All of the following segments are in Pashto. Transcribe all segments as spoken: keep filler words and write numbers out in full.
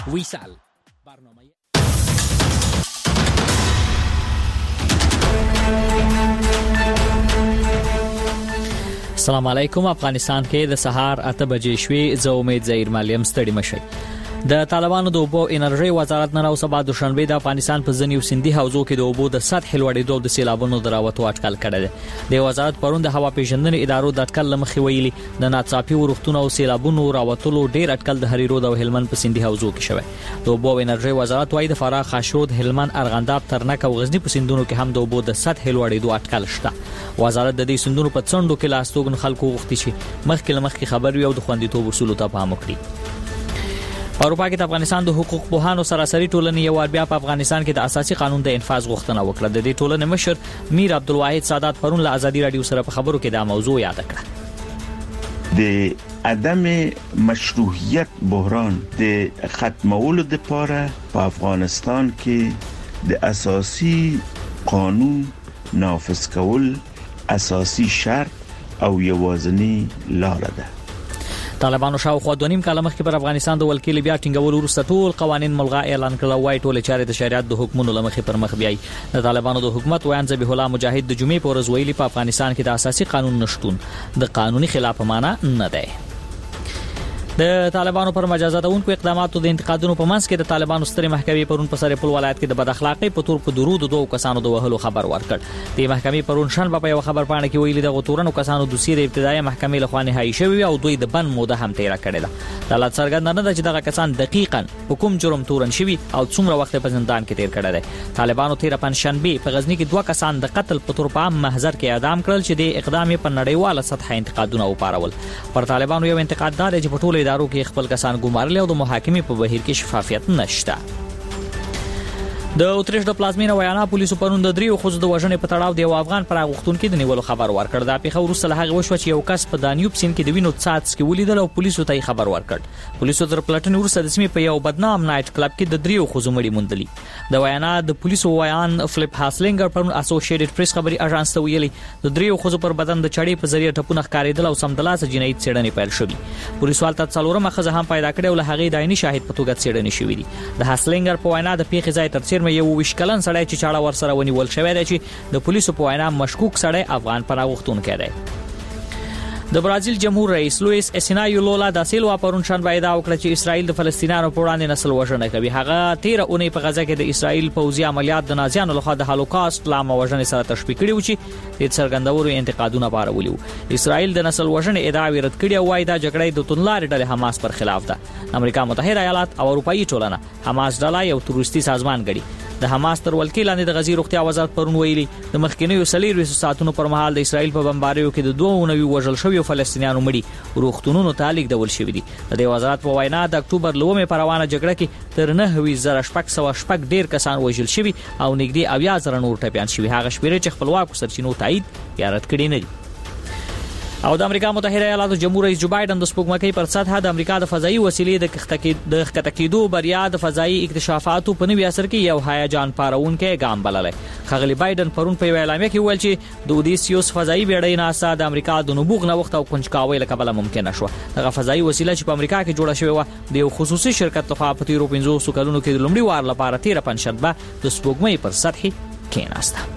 ویسال برنامه السلام علیکم. افغانستان کې د سهار اته بجې شوې. زه امید ظهیر ملیم ستړي مشئ. د طالبانو د اوبو انرژي وزارت نن او سبا دوشنبه د افغانستان په ځینو سیندي حوزو کې د اوبو د سطح لوړېدو د سیلابونو دراوتو اټکل کړی دی. د وزارت پرون د هوا پیژندنې ادارو د اټکل لمخې ویلي د ناڅاپي ورښتونو او سیلابونو راوتلو ډیر اټکل د هریرود او هلمند په سیندي حوزو کې شوی. د اوبو انرژي وزارت وايي د فراه، خاشرود، هلمند، ارغنداب، ترنک او غزنی په سیندونو کې هم د اوبو د سطح لوړېدو اټکل شته. وزارت د دې سیندونو په څنډو کې لاستوګن خلکو غوښتي چې مخکې لمخکې خبر وي او د خوندیتوب اصولو ته پام وکړي. په اروپا کې د افغانستان د حقوق پوهانو سراسري ټولنې یو بیا په افغانستان کې د اساسي قانون د انفاذ غوښتنه وکړه. د دې ټولنې مشر میر عبدالواحد سادات پرون له ازادي رادیو سره په خبرو کې دا موضوع یاد کړه. د عدم مشروعیت بحران د ختمولو لپاره په افغانستان کې د اساسي قانون نافذ کول اساسي شرط او یوازینی لار ده. طالبانو شاوخوا دوه نیم کاله مخکې پر افغانستان د ولکې بیا ټینګول وروسته ټول قوانين ملغا اعلان کړل. وای ټول چارې د شریعت د حکمونو لمخې پر مخ بیاي. د طالبانو د حکومت ویان ذبیح الله مجاهد د جمعې په ورځ ویلي په افغانستان کې د اساسي قانون نشټون د قانوني خلاف معنا نه دی. د طالبانو پر مجازاتونکو اقداماتو د انتقادونو په منځ کې د طالبانو سترې محکمې پرون په سرپل ولایت کې د بد اخلاقۍ په تور په درود دوه کسانو د وهلو خبر ورکړ. د محکمې پرون شنبه په یو خبر پاڼه کې ویلي د غتورنو کسانو د سیر ابتدایي محکمې له خوا نهایی شوی او دوی د بند موده هم تیر کړی ده. د حالت څرګنده نه ده چې دغه کسان دقیقاً حکم جرم تورن شوی او څومره وخت په زندان کې تیر کړی دی. طالبانو تیر پنځشنبه په غزنی کې دوه کسان د قتل په تور په عام محضر کې اعدام کړل چې د اقدام په نړیواله سطح انتقادونه وپارول. پر طالبانو یو انتقاد دار چې په ټولو ادارو کې خپل کسان ګمارل او د محاکمې په بهیر کې شفافیت نشته. د اوتریش د پلازمینه ویانا پولیسو پرون د دریو خود د وژنې په تړاو د یو افغان پر غوښتونکو د نیولو خبر ورکړ. دا پیښه وروسته له هغه وشو چې یو کس په دانیوب سیند کې د وینو څاڅکي کې ولیدل او پولیسو ته خبر ورکړ. پولیسو تر پلټنې وروسته د سیمې په یو بدنام نایټ کلب کې د دریو خود مړي موندلي. د ویانا د پولیسو ویان فلیپ هاسلینګر پرون اسوسییټډ پریس خبري اژانس ته ویلي د دریو خود پر بدن د چړې په ذریعہ ټپونه ښکارېدل او سمدلاسه جنایت څېړنې پیل شوې. پولیسو حالت څلورمه خزه هم پیدا کړې او له هغې د عیني شاهد په توګه څېړنې شوې دي. د هاسلینګر په وینا د پیښې ځای تر څیرمه یو وشکلن سړی چې چاړه ور سره ونیول شوی دی چې د پولیسو په وینا مشکوک سړی افغان پناهغوښتونکی دی. د برازیل جمهور رئیس لوئیس اسینایو لولا دا سیلوا پرون شنبه ادعا وکړه چې اسرائیل د فلسطینیانو په وړاندې نسل وژنه کوي. هغه تیر اونۍ په غزه کې د اسرائیل پوځي عملیات د نازیانو لخوا د هولوکاست لامه وژنې سره تشبیه کړي و چې د څرګندولو انتقادونه پارولي وو. اسرائیل د نسل وژنې ادعا رد کړي او وايي دا جګړه د توندلارې ډلې حماس پر خلاف ده. امریکا متحده ایالات او اروپאי ټولنه حماس ډله یو تروریستي سازمان ګڼي. د حماس تر ولکې لاندې د غزي روغتیا وزارت پرون ویلي د مخکینیو سلیریو ساعتونو پر مهال د اسرائیل په بمباریو کې د دوه نوي وژل شویو فلسطینیانو مړي روغتونونو ته لیږدول شوي دي. د دې وزارت په وینا د اکتوبر لومې پر روانه جګړه کې تر نهه زره شپږ سوه شپږ ډیر کسان وژل شوي او نږدې اویا زره نور ټپیان شوي. هغه شمیرې چې خپلواکو سرچینو تایید یا رد کړي نه دي. او د امریکا متحده ایالاتو جمهور رئیس جو بایدن د سپوږمکۍ پر سطح د امریکا د فضایي وسیلې د کښته د ښکته کېدو بریا د فضایي اکتشافاتو په نوي عصر کې یو هیجان پارونکی ګام بللی. ښاغلي بایدن پرون په یوه اعلامیه کې وویل چې د اودیسیوس فضایي بیړۍ ناسا د امریکا د نبوغ نوښت او کنجکاوۍ له کبله ممکنه شوه. دغه فضایي وسیله چې په امریکا کې جوړه شوې وه د یو خصوصي شرکت لخوا په تیرو پنځوسو کلونو کې د لومړي وار لپاره تیره پنجشنبه د سپوږمۍ پر سطح کېناسته.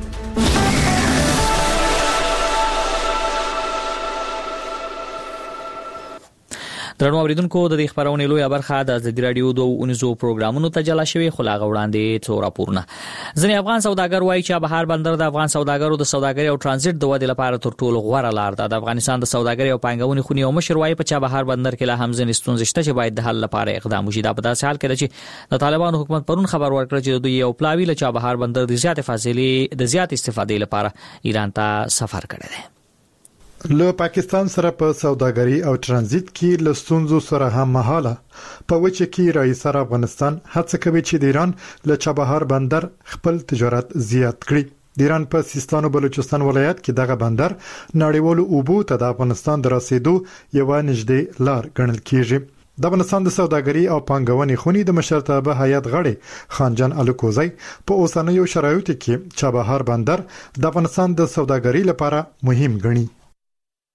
درنو اوریدونکو د دې خبرونې لویه برخه د ازادي رادیو د اونیزو پروګرامونو ته جلا شوی خو لا غوړاندې څو راپورونه. ځینې افغان سوداګر وایي چې بهار بندر د افغان سوداګرو د سوداګرۍ او ترانزیت د ودې لپاره تر ټولو غوره لار ده. د افغانستان د سوداګرۍ او پانګونې خونې او مشر وایي په چابهار بندر کې لا هم ځینې ستونزې شته چې باید د حل لپاره اقدام وشي. دا په داسې حال کې ده چې د طالبانو حکومت پرون خبر ورکړ چې دوی یو پلاوی له چابهار بندر د زیات فاصلې د زیات استفادې لپاره ایران ته سفر کړی دی. له پاکستان سره په سوداګري او ترانزیت کې له ستونزو سره هم مهاله په وجه کې رئیس افغانستان هڅه کوي چې د ایران له چابهار بندر خپل تجارت زیات کړي. د ایران په سیستان او بلوچستان ولایت کې دغه بندر نړیوالو اوبو ته د افغانستان د رسیدو یو نږدې لار ګڼل کیږي. د افغانستان د سوداګري او پانګونې خونې د مشرتابه هیئت غړي خانجان الکوزی په اوسنیو شرایطو کې چابهار بندر د افغانستان د سوداګري لپاره مهم ګڼي.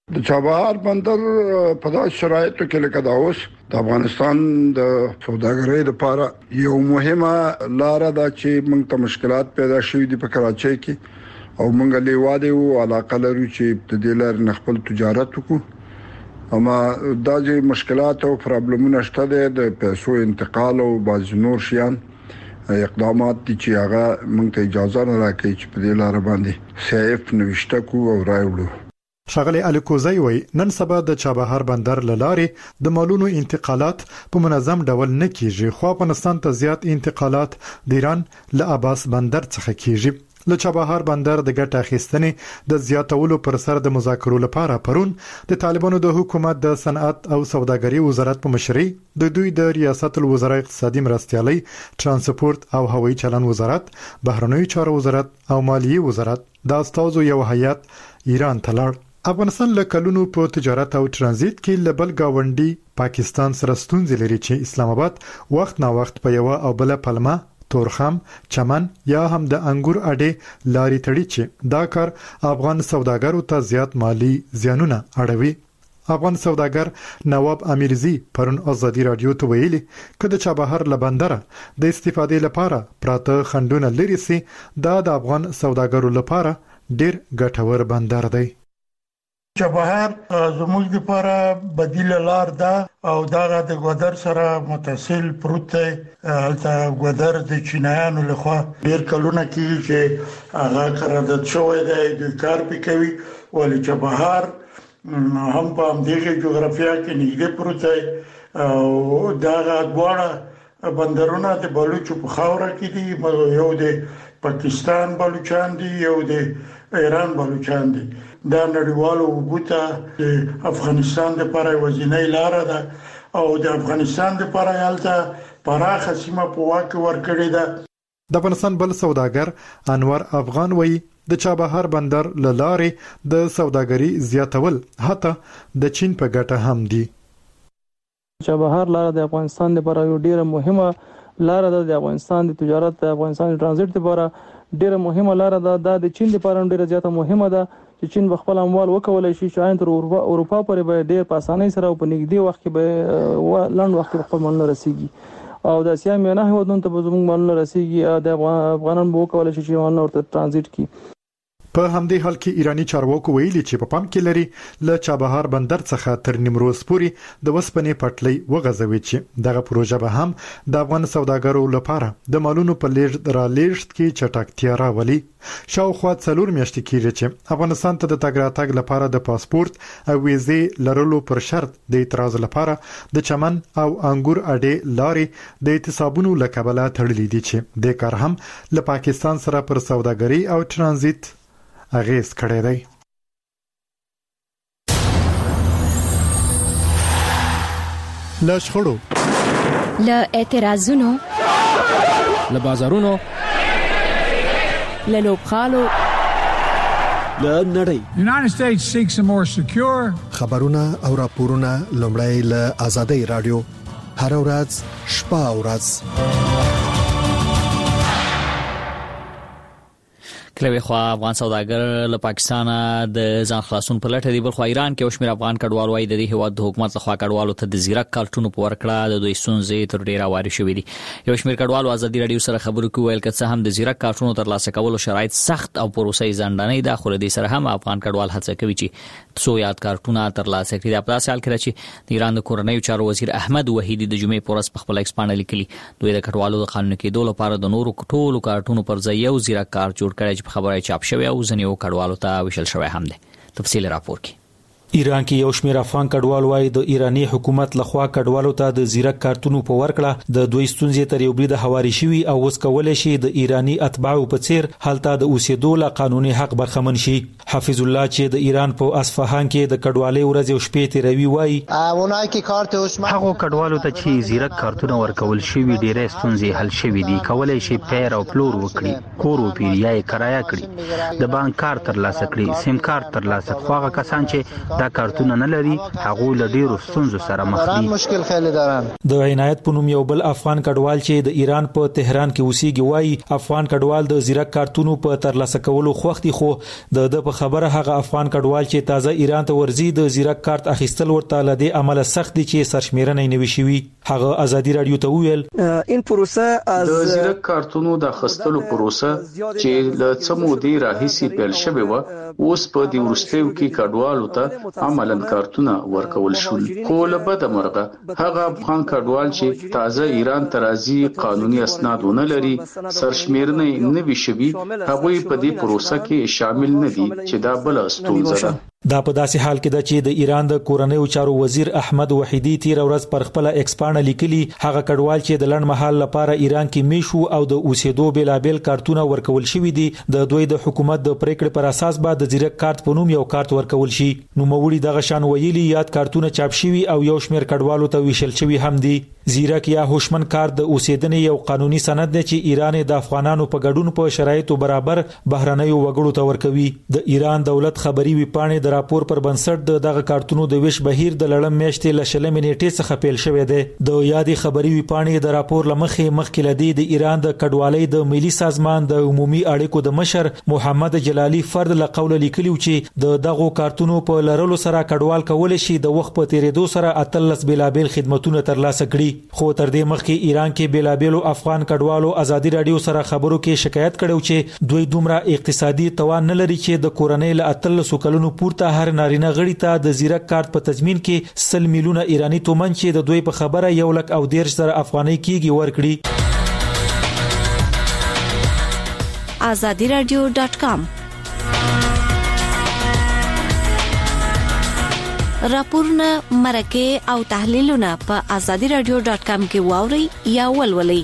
د چابهار بندر په داسې شرایطو کې لکه دا اوس د افغانستان د سوداګرۍ لپاره یو مهمه لار ده چې موږ ته مشکلات پیدا شوي دي په کراچۍ کې او موږ له واده او علاقه لرو چې د دې لار نه خپل تجارت وکړو اما دا چې مشکلات او پرابلمونه شته د پیسو انتقال او باز نور شیان اقدامات دي چې هغه موږ ته اجازه نه راکړي چې په دې لار باندې سیف نوښته کو او راوړو. شغله الکوزی وی نن سبا د چابهار بندر لاري د مالونو انتقالات په منظم ډول نه کیږي خو افغانستان ته زیات انتقالات د ایران له عباس بندر څخه کیږي. له چابهار بندر د ګټه اخیستنې د زیاتولو پر سر د مذاکرو لپاره پرون د طالبانو د حکومت د صنعت او سوداګرۍ وزارت په مشرۍ د دوی د ریاست الوزرا اقتصادي مرستيالي ترانسپورت او هوایي چلن وزارت بهرنیو چارو وزارت او مالیې وزارت د استازو یو هیئت ایران ته لاړ. افغانستان له کلونو په تجارت او ترانزیت کې لبل گاونډي پاکستان سره ستونزې لري چې اسلام آباد وخت نا وخت په یو او بل پلمه تورخم چمن یا هم د انګور اډې لاري تړي چې دا کار افغان سوداګرو ته زیات مالی زیانونه اړوي. افغان سوداګر نواب امیرزی پرون ازادي رادیو ته ویلي کله چې بهر لبندره د استفادې لپاره پراته خندونه لري سي دا د افغان سوداګرو لپاره ډیر ګټور بندر دی. چابهار زموږ لپاره بدیل لار ده او دا د ګودر سره متصل پروت دی. هلته ګودر د چینایانو لخوا ډیر کلونه کې چې هغه قرارداد شوی دی د کار پې کوي ولې چابهار هم په همدغه جغرافیا کې نږدې پروت دی او دا دواړه بندرونه د بلوچو په خاوره کې دي. یو د پاکستان بلوچستان دي یو د ایران بلوچستان دي. دا نړیوالو وګړو د افغانستان لپاره وزینۍ لار ده او د افغانستان لپاره یالته پراخه سیمه په واک ورکړې ده. د افغانستان بل سوداګر انور افغان وی د چابهار بندر لارې د سوداګري زیاتول حتی د چین په ګټه هم دي. چابهار لار د افغانستان لپاره یو ډیره مهمه لار ده. د افغانستان د تجارت د افغانستان د ترانزیت لپاره ډیره مهمه لار ده. د چین لپاره ډیره زیاته مهمه ده چې چین بخپل اموال وکولای شي چې تر اروپا پورې به ډیر په اسانۍ سره او په نږدې وخت کې به لنډ وخت کې خپل مالونه رسیږي او د اسیا میانه هیوادونو ته به زموږ مالونه رسیږي. د افغانان به وکولای شي چې مالونه ورته ترانزیت کړي. په همدې حال کې ایرانی چارواکو ویلي چې په پام کې لري له چابهار بندر څخه تر نیمروز پورې د وسپنې پټلۍ وغځوي چې دغه پروژه به هم د افغان سوداګرو لپاره د مالونو په لیږد را لیږد کې چټکتیا راولي. شاوخوا څلور میاشتې کېږي چې افغانستان ته د تګ راتګ لپاره د پاسپورت او ویزې لرلو پر شرط د اعتراض لپاره د چمن او انګور اډې لارې د اعتصابونو لکبله تړلې دي چې د کار هم له پاکستان سره پر سوداګري او ترانزیت اغیز کړی دی. له شخړو له اعتراضونو له بازارونو له لوبخالو له نړۍ United States seeks a more secure خبرونه او راپورونه لومړی له آزادۍ رادیو هر ورځ شپه او ورځ کله خو افغان سوداګر له پاکستان د ځان خلاصون په لټه دی. بل خو ایران کې وشمیر افغان کډوال وای د دې هواد د حکومت لخوا کډوالو ته د زیرک کارتونو په ورکړه د دوی سونځې تر ډیره واري شوې دي. یو شمیر کډوالو ازادي رادیو سره خبرو کوي ویل کڅه هم د زیرک کارتونو تر لاسه کولو شرایط سخت او پروسې ځندنې د خور دي سره هم افغان کډوال هڅه کوي چې څو یاد کارتونه تر لاسه کړي. په داسې حال کې چې د ایران د کورنیو چارو وزیر احمد وحیدی د جمعې پورس په خپل ایکسپانډ لیکلي دوی د کډوالو د قانون کېدو لپاره د نورو ټولو کارتونو پر ځای یو زیرک کارت جوړ کړي چې په خبره چاپ شوی او ځنیو کډوالو ته وشل شوی هم دی. تفصیل راپور کې ایران کې یو شمېر افغان کډوال وایي د ایرانی حکومت لخوا کډوالو ته د زیرک کارتونو په ورکړه د دوی ستونزې تر یو بل د حواري شوی او اوس کولای شي د ایرانی اتباعو په څیر حالت د اوسېدو له قانوني حق برخمن شي. حفیظ الله چې د ایران په اصفهان کې د کډوالۍ ورځ او شپې تیروي وایي هغه کډوالو ته چې زیرک کارتونه ورکول شي ډېرې ستونزې حل شوي دي. کولای شي پیر او پلور وکړي، کور وپیری یا کرایه کړي، د بانک کارت تر لاسه کړي، سیم کارت تر لاسه. خو هغه کسان چې دا کارتونه نه لري هغه له ډیرو ستونزو سره مخ دي. مشکل خیلی دارن. د عنایت په نوم یو بل افغان کډوال چې د ایران په تهران کې اوسېږي وایي افغان کډوال د زیرک کارتونو په ترلاسه کولو خوښتي خو د د په خبره هغه افغان کډوال چې تازه ایران ته ورځي د زیرک کارت اخیستل ورته له دې عمله سخت دي چې سرشمیرنه یې نوي شوي. هغه ازادي رادیو ته وویل این پروسه از د زیرک کارتونو د اخیستلو پروسه چې له څه مودې راهیسې پیل شوې و اوس په دې وروستیو کې کډوالو ته عملاً کارتونه ورکول شول. خو له بده مرغه هغه افغان کډوال چې تازه ایران ته راځي قانوني اسناد ونه لري سرشمیرنه یې نوي شوي هغوی په دې پروسه کې شامل نه دي چې دا بل ستونزه ده. دا په داسې حال کې ده چې د ایران د کورنیو چارو وزیر احمد وحیدی تیر ورځ پر خپل ایکسپانه لیکلي هغه کډوال چې د لړ مهال لپاره ایران کې میشو او د اوسېدو بیلابل کارتونه ورکول شوی دي د دوی د حکومت د پریکړې پر اساس به د زیرک کارت په نوم یو کارت ورکول شي. نو موړي دغه شان ویلي یاد کارتونه چاپ شوی او یو شمیر کډوالو ته ویشل شوی هم دي. زیرک یا هوشمن کارت د اوسېدنې یو قانوني سند دی چې ایران د افغانانو په ګډون په شرایطو برابر بهرنیو وګړو ته ورکوي. د ایران دولت خبري ویپاڼې د راپور پر بنسټ د دغه کارتونو د ویش بهیر د لړم میاشتې له شلمې نیټې څخه پیل شوی دی. د یادې خبري ویپاڼې د راپور لمخې مخکې لدی د ایران د کډوالۍ د ملي سازمان د عمومي اړیکو د مشر محمد جلالی فرد له قوله لیکلی چې د دغه کارتونو په لرلو سره کډوال کولای شي د وخت په تیریدو سره اتلس بیلابل خدماتونه ترلاسه کړي. خو تر دې مخکې ایران کې بیلابلو افغان کډوالو ازادي رادیو سره خبرو کې شکایت کړو چې دوی دومره اقتصادي توان نه لري چې د کورنۍ له اتلس کلونو پورته هر نارینه غړي ته د زیرک کارت په تضمین کې سل میلیونه ایرانی تومن چې د دوی په خبره یو لک او ډیر سره افغاني کېږي ورکړي. azadi radio dot com راپورونه مرکه او تحلیلونه په azadi radio dot com کې واوري یا ولولئ.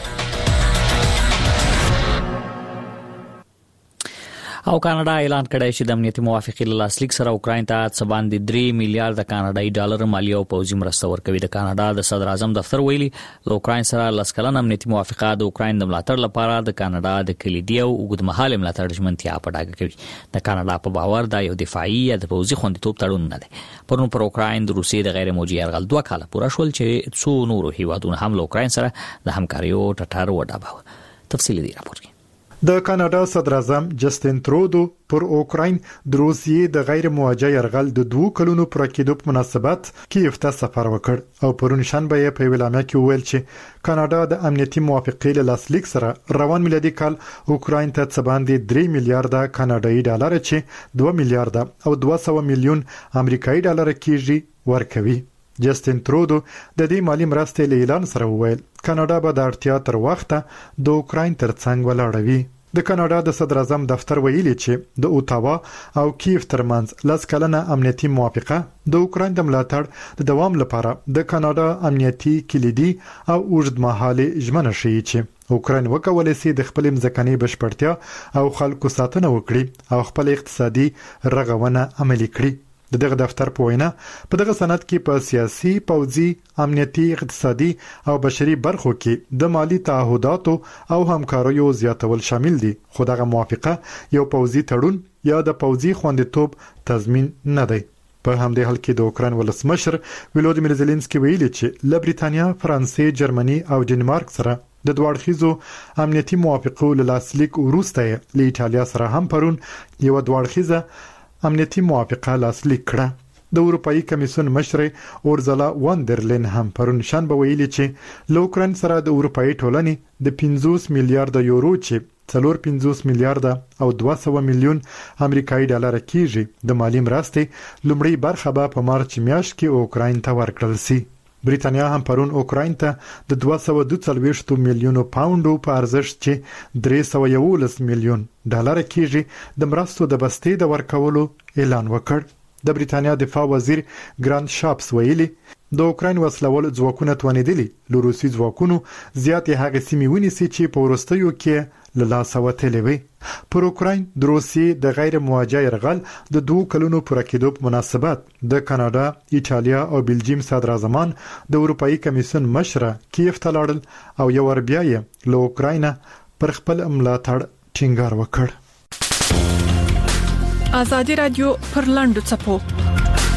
او کاناډا اعلان کړی چې د امنیتي موافقې له لاسلیک سره اوکراین ته څه باندې درې میلیارډ کاناډایي ډالر مالیه او پوځي مرسته ورکوي. د کاناډا د صدر اعظم دفتر ویلي له اوکراین سره لس کلن امنیتي موافقه د اوکراین د ملاتړ لپاره د کاناډا د کلیدي او اوږدمهاله ملاتړ ژمنتیا په ډاګه کوي. د کاناډا په باور دا یو دفاعي یا د پوځي خوندیتوب تړون نه دی. پرون پر اوکراین د روسیې د غیر موجي یرغل دوه کاله پوره شول چې څو نورو هیوادونو هم له اوکراین سره د همکاریو ټټر وډباوه. تفصیلي دی راپور کې. د کاناډا صدر اعظم جسټین ترودو پر اوکراین د روسیې د غیر موجه يرغل د دوه کلونو پر کېدو په مناسبت کیف ته سفر وکړ او پرون شنبه یې په ویلامه کې ویل چې کاناډا د امنیتي موافقې له لاسلیک سره روان میلادي کال اوکراین ته څه باندې درې میلیارډ کاناډایي ډالر چې دوه میلیارډ او دوه سوه میلیون امریکایي ډالر کېږي ورکوي. جسټین ترودو د دې مالی مرستې له اعلان سره وویل کاناډا به د اړتیا تر وخته د اوکراین ترڅنګ ولاړوي. د کاناډا د صدر اعظم دفتر ویلي چې د اوټاوا او کیف ترمنځ لاس کلنه امنیتي موافقه د اوکراین د ملاتړ د دوام لپاره د کاناډا امنیتي کلیدي او اوږدمهاله ژمنه شي چې اوکراین وکولای شي د خپل ځمکني بشپړتیا او خلکو ساتنه وکړي او خپل اقتصادي رغونه عملي کړي. د دغه دفتر په وینا په دغه سند کې په سیاسي، پوځي، امنیتي، اقتصادي او بشري برخو کې د مالی تعهداتو او همکاریو زیاتول شامل دي. خو دغه موافقه یو پوځي تړون یا د پوځي خوندیتوب تضمین نه دی. په همدې حال کې د اوکراین ولسمشر ولودیمیر زيلنسکي ویلي چې له بریتانیا، فرانسې، جرمني او ډنمارک سره د دوړخیزو امنیتي موافقو له لاسلیک وروسته له ایتالیا سره هم پرون یو دوړخیزه امنیتي موافقه لاسلیک کړه. د اروپאי کمیسیون مشر اورزلا واندرلین هم پرون شنبه ویلي چې له اوکراین سره د اروپאי ټولنې د پنځوس میلیارډ یورو چې څلور پنځوس میلیارډ او دوه سوه میلیون امریکایي ډالر کېږي د مالی مرستې لومړی برخه به په مارچ میاشت کې اوکراین ته ورکړل شي. بریتانیا هم پرون اوکراین ته د دوه سوه دوه څلوېښت میلیونو پاونډو په ارزښت چې درې سوه یوولس میلیون ډالر کېږي د مرستو د بستې د ورکولو اعلان وکړ. د بریتانیا دفاع وزیر ګراند شاپس ویلي د اوکراین وسلوال ځواکونه توانیدلي له روسي ځواکونو زیاتې هغه سیمې ونیسي چې په وروستیو کې له لاسه وتلې وي. پر اوکراین د روسیې د غیر موجه یرغل د دوه کلونو پر کېدو په مناسبت د کاناډا، ایټالیا او بلجیم صدر اعظمان د اروپאי کمیسیون مشره کیف ته لاړل او یو ور بیا یې له اوکراین پر خپل ملاتړ ټینګار وکړ. ازادي رادیو پر لاندو چپو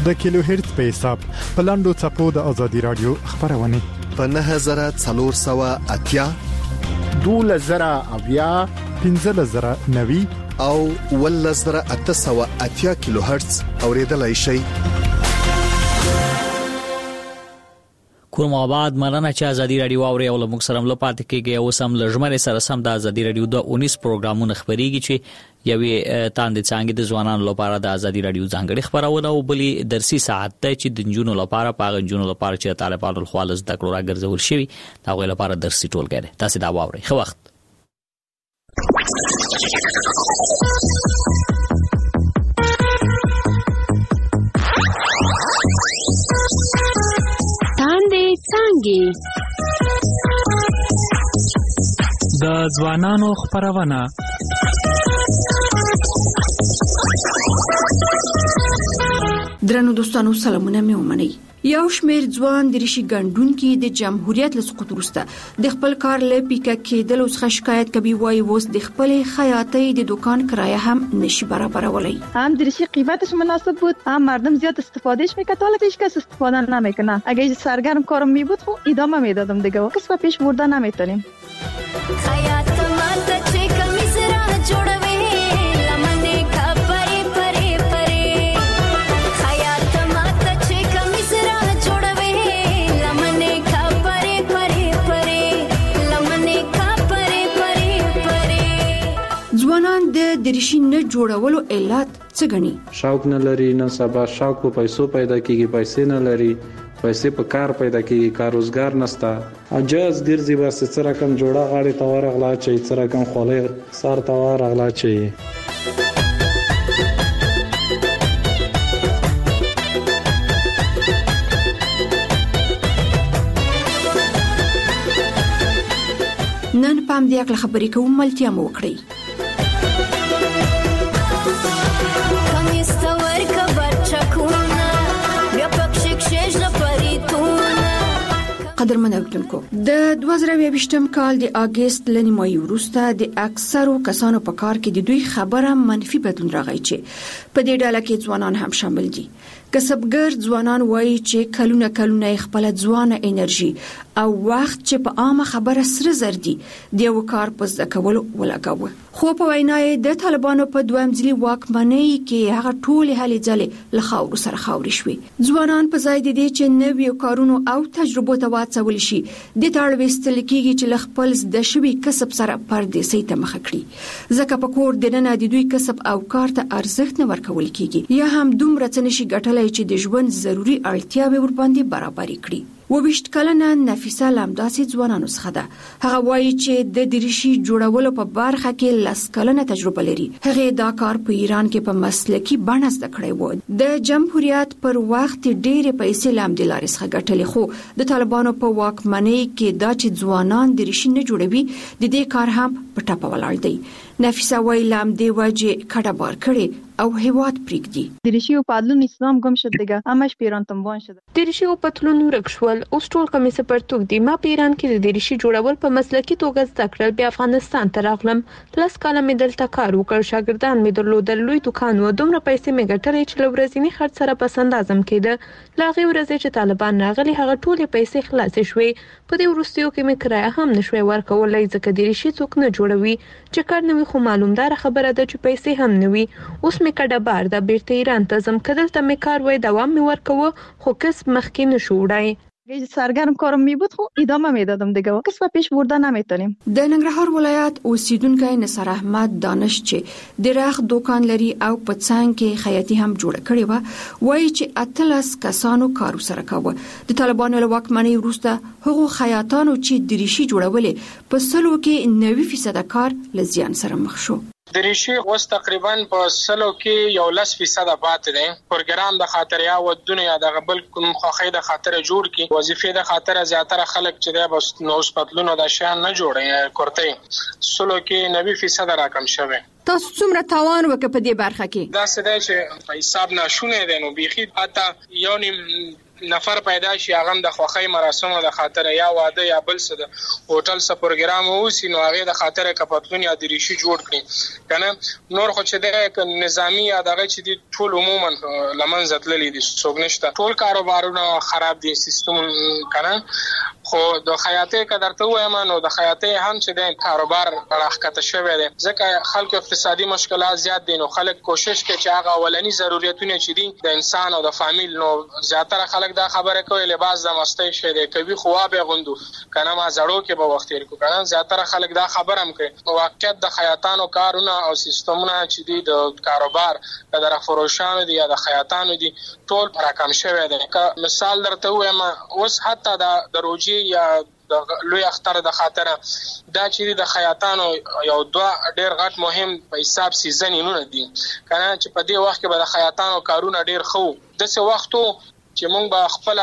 د کیلو هرتز په حساب په لاندو چپو د ازادي رادیو خبرونه په نه زره څلور سوه اتیا دوله زره اویا پنځه زره نوي او ول زره اته سوه اتیا کیلو هرتز اوریدلای شي. کوم آباد مننه چې ازادي رادیو اوري او موږ سره ملپات کېږي او سم لژمنه سره سم د ازادي رادیو د اونیس پروګرامونه خبريږي چې یوې تاند څنګه د ځوانانو لپاره د ازادي رادیو ځانګړي خبرونه او بلی درسي ساعت ته چې د جنونو لپاره پاغ جنونو لپاره چې طالبانو خالص د کړو راګرځول شي دا غوې لپاره درسي ټولګه تاسو دا واوري خو وخت د ځوانانو خبرونه درنو دوستانو سلامونه مې ومنئ. یو شمېر ځوان د ریشي ګڼډونکي د جمهوریت له سقوط وروسته د خپل کار له پیکه کېدل او څخه شکایت کوي وایي اوس د خپل خیاطۍ د دکان کرایه هم نشي برابرولای. هم د ریشی قیمتش مناسب بود، هم مردم زیاد استفادهش میکرد، حالا هیچ کس استفاده نمیکنه. اگه سرگرم کارم می بود خب ادامه میدادم دیگه، کس به پیش برده نمیتونیم. خیاط مات چه کمیس را جوړوي لمنه کپری پری پری خیاط مات چه کمیس را جوړوي لمنه کپری پری پری لمنه کپری پری پری. ځوانان د دریشي نه جوړولو علت څه غني؟ شوق نه لري، نه سبا شوق په پیسو پیدا کیږي، پیسې نه لري، پیسې په کار پیدا کیږي، کار روزګار نشته. اجازه ګرځي بس څه رقم جوړه غاړي توار غلا چي څه رقم خولې سار توار غلا چي. نن پام دې خپل خبرې کوم ملتیا مو وکړي. قدرمن اوریدونکو، د دوه زره یوویشتم کال د اگست لنیمایي وروسته د اکثرو کسانو په کار کې د دوی خبره منفي بدلون راغی چې په دې ډله کې ځوانان هم شامل دي. کسبګر ځوانان وایي چې کلونه کلونه خپل ځوانه انرژي او وخت چې په عامه خبره سره زر دي د یو کار په ځکه کول ولګاوه. خو په وینای د طالبانو په دویم ځلي واکمنۍ کې هغه ټول هلي ځلې له خاورو سره خاوري شوي. ځوانان په ځای د دې چې نویو کارونو او تجربو ته واڅول شي د تاړ وستل کېږي چې ل خپل د شوي کسب سره پردیسي ته مخ کړي، ځکه په کور دننه د دوی کسب او کار ته ارزښت نه ورکول کېږي یا هم دومره څه نشي ګټلای چې د ژوند ضروري اړتیاوې ورباندې برابرې کړي. وبشت کلنه نفیسه لامداسي ځوانانو څخه ده. هغه وایي چې د دریشي جوړولو په برخه کې لس کلنه تجربه لري. هغه دا کار په ایران کې په مسلکي بڼه زده کړی و. د جمهوریت پر وخت ډېرې پیسې لامدې لارې څخه ګټلې، خو د طالبانو په واکمنۍ کې دا چې ځوانان دریشي نه جوړوي د دې کار هم په ټاپه ولاړ دی. نفیسه وایي لامدې وجه کډه بار کړي او هیواد پریږدي. دریشی او پتلون اسلام گم شد دیگه، همش پیران تنبان شده. دریشی او پتلون ورک شول، اوس ټول کمیس پرتوک دی. ما په ایران کې د دریشي جوړول په مسلکي توګه زده کړل، بیا افغانستان ته راغلم. لس کاله مې دلته کار وکړ، شاګردان مې درلودل، لوی دکان و، دومره پیسې مې ګټلې چې له ورځني خرڅ سره پس اندازم کېده. له هغې ورځې چې طالبان راغلي هغه ټولې پیسې خلاصې شوې. په دې وروستیو کې مې کرایه هم نشوی ورکولی، ځکه دریشي څوک نه جوړوي. چې کار نه وي خو معلومداره خبره ده چې پیسې هم نه وي. اوس مې کډه بار ده، بیرته ایران ته ځم. که دلته مې کار وای دوام مې ورکوه، خو کسب مخکې نشو وړی. اگه سرگرم کارم می بود خب ادامه میدادم دیگه، کس به پیش برده نمیتونیم. د ننګرهار ولایت اوسیدونکو نصر احمد دانش چې د رخ دکان لري او په څنګ کې خیاطي هم جوړ کړی و، وایي چې اتلس کسانو کار سره کاوه. د طالبانو له واکمنۍ وروسته هغو خیاطانو چې دریشي جوړولې په سلو کې نوي فیصد کار له زیان سره مخ شو. دریشي اوس تقریبا په سلو کې یو لس فیصد پاتې دی. پروګرام د خاطر یا ودونه یا د غبل کوم خوخې د خاطر جوړ کی وظیفې د خاطر زیاتره خلک چې د بس نو سپتلونو د شان نه جوړي کورته سلو کې نوي فیصد راکم شوه. تاسو څومره تاوان وکړ په دې برخه کې؟ دا څه دی چې په حساب ناشونه دي، نو بيخي اته یو نیم نفر پیدا شي هغه د خوخی مراسمو د خاطر یا واده یا بل څه د هوټل څخه پروګرام ووسی نو هغه د خاطر کپتون یا دریشي جوړ کړي کنه نور خو چې د نظامی یا دغه چې د ټول عموما لمنځه تللی دي څوګنشته ټول کاروبارونه خراب دي سیستم کنه خو د خیاطۍ کدرته وایم نو د خیاطۍ هم چې د کاروبار راخته شوی دی ځکه خلکو اقتصادي مشکلات زیات دي نو خلک کوشش کوي چې هغه اولنی ضرورتونه چې دي د انسان او د فامیل نو زیاتره خلک دا خبره کوي لباس د مستی شه دی کوي خو به غوندو کنه ما زړو کې به وخت تیر کو کنه زیاتره خلک دا خبره هم کوي واقعیت د خیاطانو کارونه او سیستمونه چې دي د کاروبار د فروشانو دي یا د خیاطانو دي ټول راکم شوی دی مثال درته وایم اوس حتی د دروجي یا د لوی اختر د خاطر دا چې د خیاطانو یو دوه ډیر غټ مهم په حساب سیزنینونه دي کنه چې په دې وخت کې به د خیاطانو کارونه ډیر خو د څه وختو چې مونږ به خپل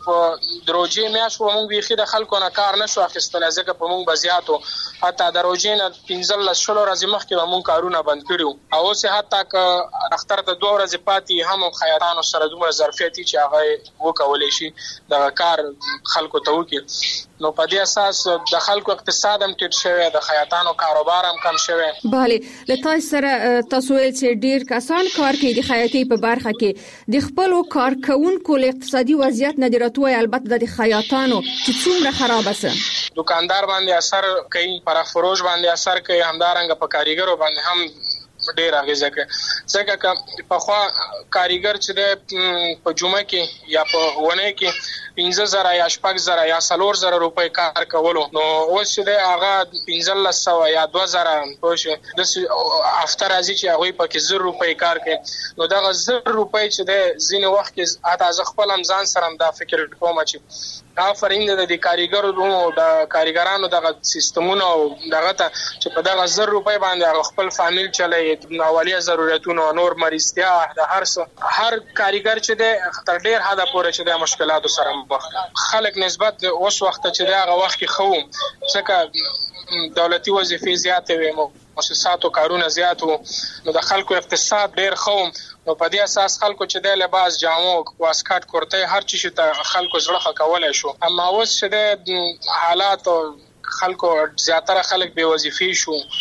په دروجي میاشو مونږ به د خلکو نه کار نشو اخیستل ځکه په مونږ بزیاتو حتی دروجي نه پنځل شلو ورځې مخکې به مونږ کارونه بند کړو او اوس حتی ک اختر ته دوه ورځې پاتې هم خیاطانو سره دومره ظرفیتي چې هغه وکولای شي د کار خلکو ته وکړي نو په دې اساس د خلکو اقتصاد هم ټیټ شوی د خیاطانو کاروبار هم کم شوی bale له تاسو سره تاسو چې ډیر کسان کار کوي د خیاطۍ په برخه کې د خپل کارکونکو اقتصادي وضعیت نه دراتوي البته د خیاطانو چې څومره خراب است دکاندار باندې اثر کوي پر فروش باندې اثر کوي همدارنګ په کاریګرو باندې هم ډیر اغیزه کوي ځکه چې په خوا کاریګر چې د په جمعه کې یا په ونه کې پنځه زره یا شپږ زره یا څلور زره روپۍ کار کولو نو اوس چې د هغه پنځه سو یا دوه زره پوه د هفته راځي چې هغه په کې زر روپۍ کار کوي نو دا زر روپۍ چې د زین وخت کې اته ځ خپل ځان سره دا فکر کوم چې آفرین د دې کاریګرو د کاریګرانو د سیستمونو دغه ته چې په دغه زر روپۍ باندې خپل فامیل چلای د اولیه ضرورتونو نور مریضتیا د هر هر کاریګر چې د تر ډیر حد پورې چې د مشکلاتو سره خلک نسبت اوس وخت چې دغه وخت کې خو څنګه دولتي وظیفې زیاتې وي مؤسساتو کارونه زیات وو نو د خلکو اقتصاد ډیر خو نو په دې اساس خلکو چې د لباس جامو واسکټ کورته هر چی چې خلکو زړه کولای شو اما اوس چې د حالات خلکو زیاتره خلک بے وظیفې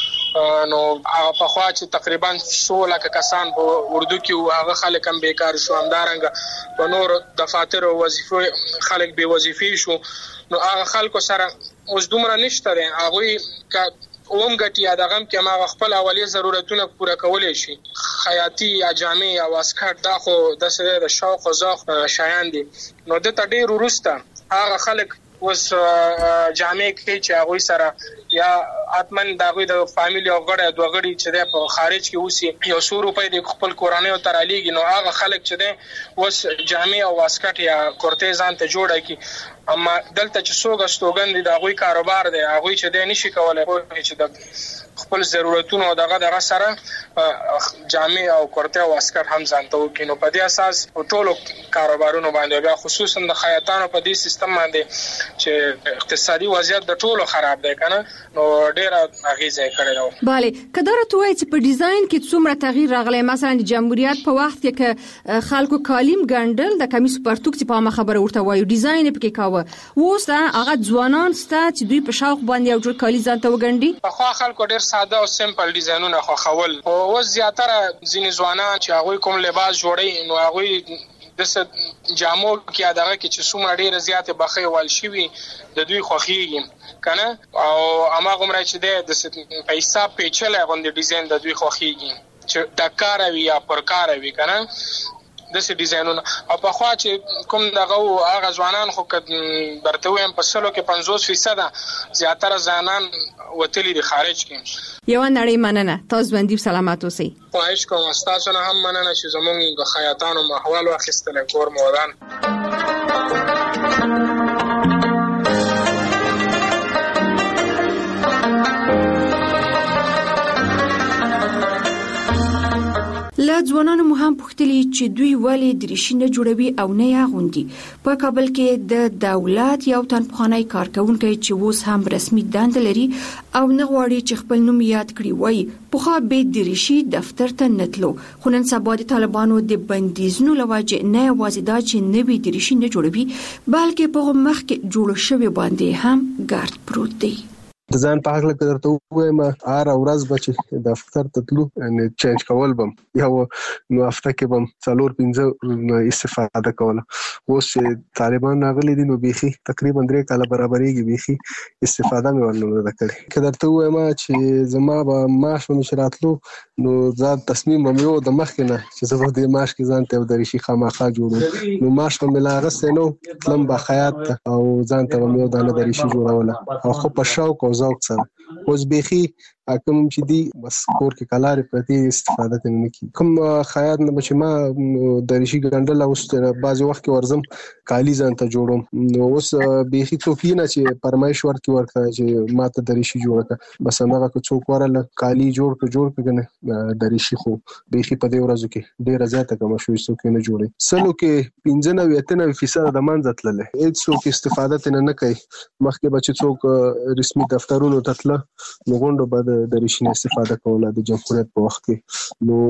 شو نو په خوا چې تقریبا څو لک کسان په اردو کې هغه خلک هم بیکار شو همدارنګ په نور دفاتر او وظیفو خلک بے وظیفې شو نو هغه خلکو سره اوس دومره نشته دی هغه اوم غټي ادغم کې ما خپل اولیه ضرورتونه پوره کولای شي خیاطي یا جامع یا واسکټ دا خو د سره د شوق او ذوق شایان دي نو د تډیر ورسته هغه خلک اوس جامع کې چې هغه سره یا اتمن دغه د فامیلی او غړي دوه غړي چې په خارج کې اوسي یو څو روپۍ د خپل کورانه او ترالیږي نو هغه خلک چې ده اوس جامع او واسکټ یا کورتیزان ته جوړه کی اما دلته چې څوګه ستوګن دي دا غوي کاروبار دی هغه چې د نشي کولای چې د خپل ضرورتونو دغه دغه سره جامع او کورته او واسکټ هم ځانته وکړي نو په دې اساس ټولو کاروبارونو باندې بیا خصوصا د خیاطانو په دې سیستم باندې چې اقتصادي وضعیت د ټولو خراب دی کنه نو ډیره اغیزه کړې ده bale کدار ته وایي چې په ډیزاین کې څومره تغییر راغلی مثلا د جمهوریت په وخت کې خلکو کالیم ګندل د کمیس پرتوک چې په ما خبره ورته وایي ډیزاین پکې کاوه ووس هغه ځوانان ستا چې دوی په شوق باندې یو جوړ کالی ځانته وګڼي په خوا خلکو ډیر ساده او سمپل ډیزاینونه خو خول او اوس زیاتره ځینې ځوانان چې هغه کوم لباس جوړي نو هغه د جامو کې دغه کې چې څومره ډیره زیاته بخي وال شي د دوی خوخيږي کنه او اما کومره چې د پیسې پیچلې غوندي ډیزاین د دوی خوخيږي چې د کار وی یا پر کار وی کنه د سې ډیزاینونه او په خوا چې کوم دغه هغه ځوانان خو درته وایم په سلو کې پنځوس فیصد زیاتره ځوانان وتلی د خارج کې یو نړۍ مننه تاسو باندې سلامات اوسئ خواهش کوم تاسو نه هم مننه چې زموږ د خیاطانو محوال واخیستل کور مودان له ځوانانو مو هم پوښتلي چې دوی ولې دریشي نه جوړوي او نه یې اغوندي. په کابل کې د دولت یو تن پخوانی کارکونکی چې اوس هم رسمي دنده لري او نه غواړي چې خپل نوم یاد کړي وایي پخوا به دریشي دفتر ته نه تلو، خو نن سبا د طالبانو د بندیزونو له وجې نه یوازې دا چې نوي دریشي نه جوړوي بلکې په هغه مخکې جوړ شوي باندې هم ګارد پروت دی. د ځان په حق لکه درته وایم هر ورځ به چې دفتر ته تلو یعنې چینج کول بم یو نو هفته کې بم څلور پنځه استفاده کوله. اوس چې طالبان راغلي دي نو بیخي تقریبا درې کاله برابرېږي بیخي استفاده مې ورنه نه کړې. که درته وایم چې زما به معاش به مې چې راتلو نو ځان تصمیم به مې و د مخکې نه چې زه به دې معاش کې ځان ته یو دریشي خامخا جوړوم نو معاش به مې لا اخیستی نه و تلم به خیاط ته او ځان ته به مې یو دانه دریشي جوړوله او خو په شوق او ذوق سره. اوس بیخي کوم چې دی بس کور کې کلارې پرتې استفاده ته نه کی کوم خیاط نه چې ما دریشي ګنډل اوس بعضې وخت کې ورځم کالي ځان ته جوړوم نو اوس بیخي څوک نه چې فرمایش ورکړي ورته چې ما ته دریشي جوړه کړه بس هماغه که څوک ورله کالي جوړ کړه جوړ کړه نه دریشي خو بیخي په دې ورځو کې ډېره زیاته کمه شوې څوک نه جوړوي. سلو کې پنځه نوي اته نوي فیصد د منځه تللی هېڅ څوک استفاده ترې نه کوي. مخکې به چې څوک رسمي دفترونو ته تله نو غونډو به د دریشي نه استفاده کوله د جمهوریت په وخت کې. نو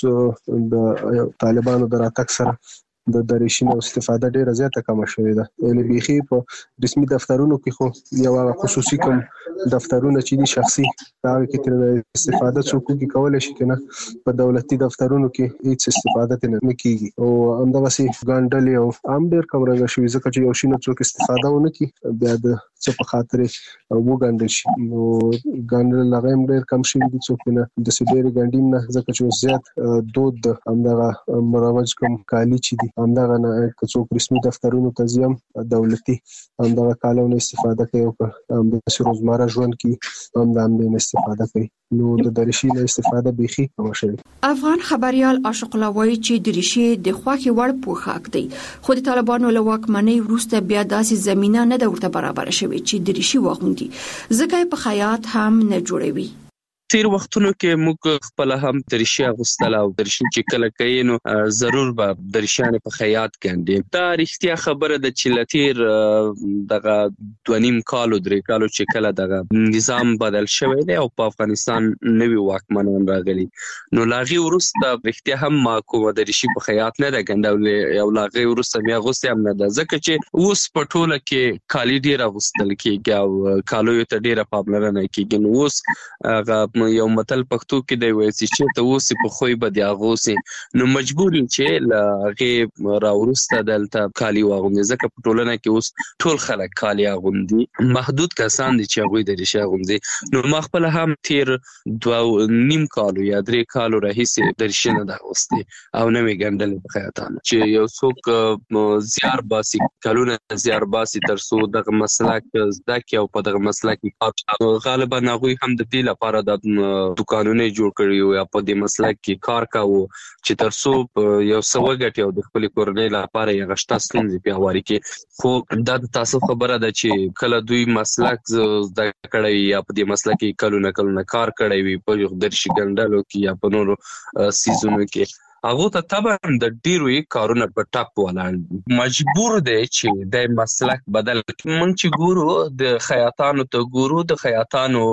اوس د طالبانو د راتګ سره د دریشي نه استفاده ډیره زیاته کمه شوې ده. یعنې بیخي په رسمي دفترونو کې خو یو خصوصي کوم دفترونه چې دي شخصي هغه کې ترې استفاده څوک کوي کولی شي که نه په دولتي دفترونو کې هېڅ استفاده ترې نه کېږي او همدغسې ګنډلې او هم ډېر کمرنګه شوي ځکه چې یو شي نه څوک استفاده ونه کړي بیا د څه په خاطر یې وګنډل شي نو ګنډل هغه هم ډېر کم شوي دي څوک نه داسې ډېرې ګنډي نه ځکه چې اوس زیات دود د همدغه مروج کوم کالي چې دي همدغه نه که څوک رسمي دفترونو ته ځي هم دولتي همدغه کالونه استفاده کوي او که همداسې روزمره ژوند کې هم د همدې نه استفاده کوي نو د دریشي نه استفاده بیخي کمه شوې. افغان خبریال عاشق الله وایي چې دریشي د خوښې وړ پوښاک دی خو د طالبانو له واکمنۍ وروسته بیا داسې زمینه نه ده ورته برابره شوې چې دریشي واغوندي ځکه یې په خیاط هم نه جوړوي. تیر وختونو کې موږ خپل هم دریشي اغوستله او دریشي چې کله کوي نو ضرور به دریشیانې په خیاط ګنډي. دا رښتیا خبره ده چې له تیر دغه دوه نیم کالو درې کالو چې کله دغه نظام بدل شوی دی او په افغانستان نوي واکمنان راغلي نو له هغې وروسته رښتیا هم ما کومه دریشي په خیاط نه ده ګنډولې او له هغې وروسته مې اغوستې هم نه ده ځکه چې اوس په ټوله کې کالي ډېر اغوستل کېږي او کالیو ته ډېره پاملرنه کېږي. نو اوس هغه یو متل پښتو کې دی وایي چې ته اوسې په خوی به دې اغوسې نو مجبور یم چې له هغې راوروسته دلته کالي واغوندي ځکه په ټولنه کې اوس ټول خلک کالي اغوندي محدود کسان دي چې هغوی دریشي اغوندي. نو ما خپله هم تیر دوه نیم کالو یا درې کالو راهیسې دریشي نه ده اغوستې او نه مې ګنډلې په خیاطانو چې یو څوک زیار باسي کلونه زیار باسي تر څو دغه مسلک زده کړي او په دغه مسلک کې غالبا هغوی هم د دې لپاره د دکانونه جوړ کړي یا په دې مسلک کې کار کاوه چې تر څو یو څه وګټي او د خپل کورنۍ لپاره یې غشته ستونزې پیاوړې کړي. خو دا د تاسف خبره ده چې کله دوی مسلک زده کړی یا په دې مسلک کې کلونه کلونه کار کړی وي په دریشي ګنډلو کې یا په نورو سیزونو کې هغه ته طبعا د ډیرو کارونه په ټاپ ولاړ مجبور دی چې د مسلک بدل مونږ چې ګورو د خیاطانو ته ګورو د خیاطانو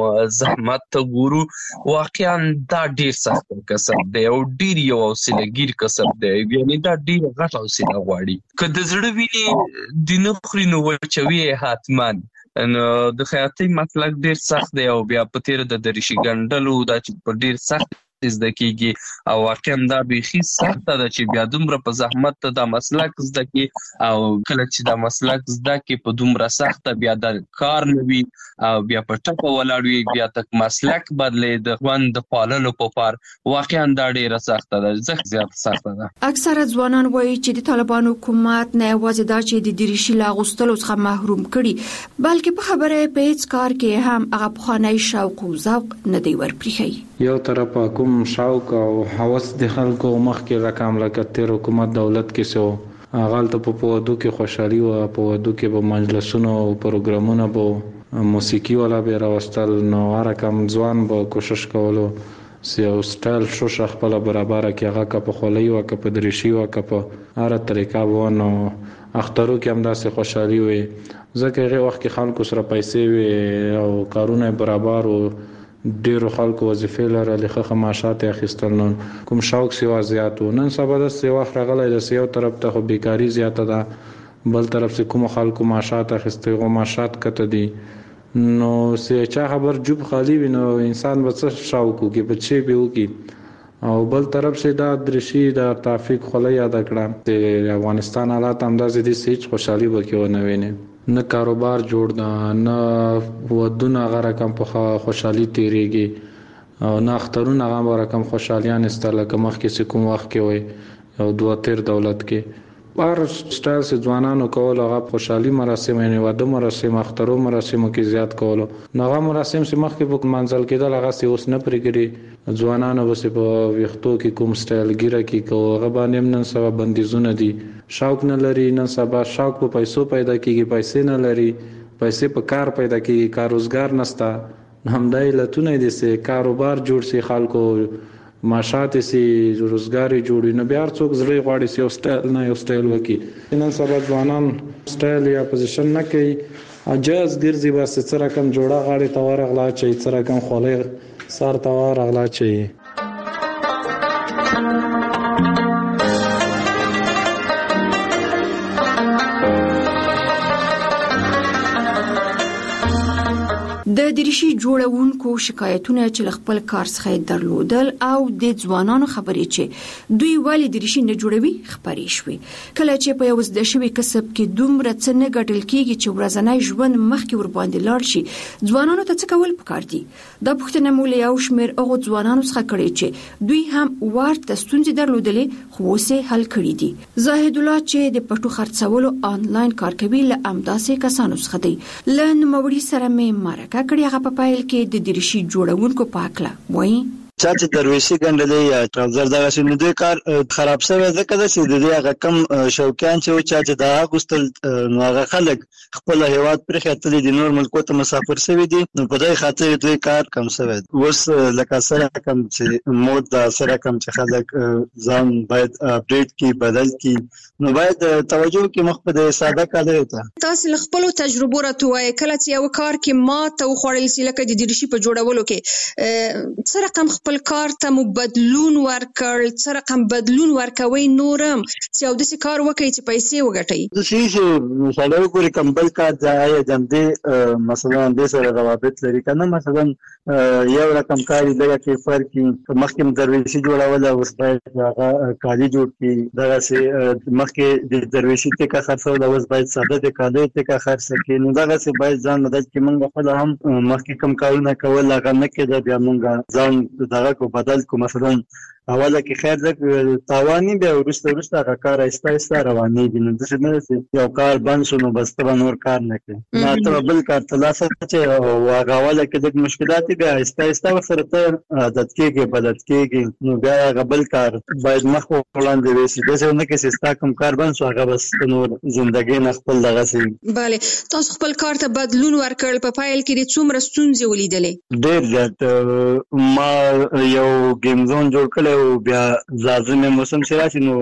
زحمت ته ګورو واقعا دا ډیر سخت کسب دی او ډیر یو حوصله‌ګیر کسب دی یعنی دا ډیر غټ حوصله غواړي که د زړه ویني د نه خوري نو وچوي حتمان نو د خیاطۍ مسلک ډیر سخت دی او بیا په تیر د دریشي ګنډلو دا چې په ډیر سخت زده کیږي او واقعا دا بیخي سخته ده چې بیا دومره په زحمت ته دا مسلک زده کی او کله چې دا مسلک زده کی په دومره سخته بیا د کار نه وي او بیا په ټپه ولاړ وي بیا تک مسلک بدلې د خوند د پاللو په پار واقعا دا ډیره سخته ده ځکه زیات سخته ده. اکثره ځوانان وایي چې د طالبانو حکومت نه یوازې دا چې د دریشي لا غوستلو څخه محروم کړي بلکې په خبره په هیڅ کار کې هم هغه پخوانی شوق او ذوق نه دی ورپریښی. یو طرف کوم شوق او حوس د خلکو مخکې رقم لکه تیر حکومت دولت کې سو غلطه په پودو کې خوشحالي او په پودو کې به مجلسونو او پروګرامونه به موسیقي ولا به راوستل نو هر کم ځوان به کوشش کولو سی او سټایل شو شخپل برابر کې هغه کا په خولي او کا په درشي او کا په هر طریقه وونه اخترو کې هم داسې خوشحالي وي ځکه هغه وخت کې خلکو سره پیسې وي او کارونه برابر او ډیرو خلکو وظیفې لرلې خو معاشات اخیستل نن کوم شوق سیوا زیاتو نن سبا د سیوا راغلی د سیو طرف ته خو بیکاری زیاته ده بل طرف سے کوم خلکو معاشات اخیستي او معاشات کته دي نو سې چا خبر جوب خالی وي نو انسان بس شوق کوي بچي به وکي او بل طرف سے دا درشي دا ترافیک خله یاد کړه د افغانستان حالات اندازې دي سېچ خوشحالي وکيو نه ویني نه کاروبار جوړ ده نه ودونه غره کم په خوشحالي تیریږي او نه اخترونه غره رقم خوشحالیان استله کوم کې کوم وخت کې وي او دوه تیر دولت کې بار سټایل سے ځوانانو کول هغه خوشحالي مراسم یعنی واده مراسم اخترو مراسمو کې زیات کول نه هغه مراسم چې مخکې په منځل کېدل هغه سي اوس نه پرېږي ځوانانو بس په وختو کې کوم سټایل ګیره کې کو هغه باندې نن سبا بندیزونه دي شوق نه لري نن سبا شوق په پیسو پیدا کیږي پیسې نه لري پیسې په کار پیدا کیږي کار روزګار نشته همدای لتونه دي سه کاروبار جوړ سي خلکو معاشات سي روزګار جوړي نه بیا څوک زړه غواړي سي او سټایل نه یو سټایل وکي نن سبا ځوانان سټایل یا پوزیشن نه کوي اجازه ګرځي بس سره کم جوړه غاړي تور غلا چي سره کم خولې سار تور غلا چي د دریشي جوړونکو شکایتونه چې خپل کار څخه درلودل او د ځوانانو خبرې چې دوی ولی دریشي نه جوړوي خبرې شوې کله چې په یو ځد شوی کسب کې دومره څه نه ګټل کیږي چې ورځنی ژوند مخکې ور باندې لاړ شي ځوانانو ته څه کول پکار دي دا پوښتنه مو له یو شمېر هغه ځوانانو څخه کړې چې دوی هم ورته ستونزې درلودلې خو اوسې حل کړې دي زاهد الله چې د پټو خرڅولو آنلاین کار کوي له امداسې کسانو څخه دی ل نوموړي سره مې مرکه کړی هغه په پایل کې د دریشي جوړونکو پاکله وایي چا چې درویشي ګڼلې یا ټراوزر دغه شنو دوی کار خراب شوی ځکه چې د دې هغه کم شوقیان چې چا چې دا غوستل نو هغه خلک خپل هیواد پر خاطر د نور ملکو ته مسافر شوی دي نو په دې خاطر دوی کار کم شوی اوس لکه سره کم چې مود دا سره کم چې خلک ځان باید اپډیټ کی بدل کی نو باید توجه کې مخ په ساده کار ته تاسو خپل تجربه راټوي کله چې یو کار کې ما ته خوړل سي لکه د دریشي په جوړولو کې سره کم خپل کار ته مو بدلون ورکړ سره کم بدلون ورکوي نورم چې او د څه کار وکړي چې پیسې وګټي د شي چې مثلا کوم کمبل کار ځای جمدې مثلا د سره روابط لري کنه مثلا یو رقم کاری دغه کې فرق مخکې درویشي جوړول او هغه کالي جوړ کی دغه سي مخکې د درویشي ته کا خرڅول او باید ساده د کالي ته کا خرڅ کی نو دغه سي باید ځان مدد کې موږ خپل هم مخکې کم کارونه کول هغه نه کېده بیا موږ ځان دغه کو بدل کو مثلا اوله کې خیر د تاوانی به ورسته ورسته هغه کار ایسته ایسته رواني دي نو د څه نه یو کار بند شونه بس ته نور کار نه کوي نه ته بل کار تلاسه چې هغه اوله کې د مشکلات به ایسته ایسته سره ته عادت کېږي بدل کېږي نو بیا هغه بل کار باید مخ وړاندې وسی د څه نه کې سستا کوم کار بند شو هغه بس نور ژوندۍ نه خپل دغه سي bale تاسو خپل کار ته بدلون ورکړل په فایل کې د څومره ستونزې ولیدلې ډېر زیات ما یو گیم زون جوړ کړ او بیا لازمه موسم شراسي نو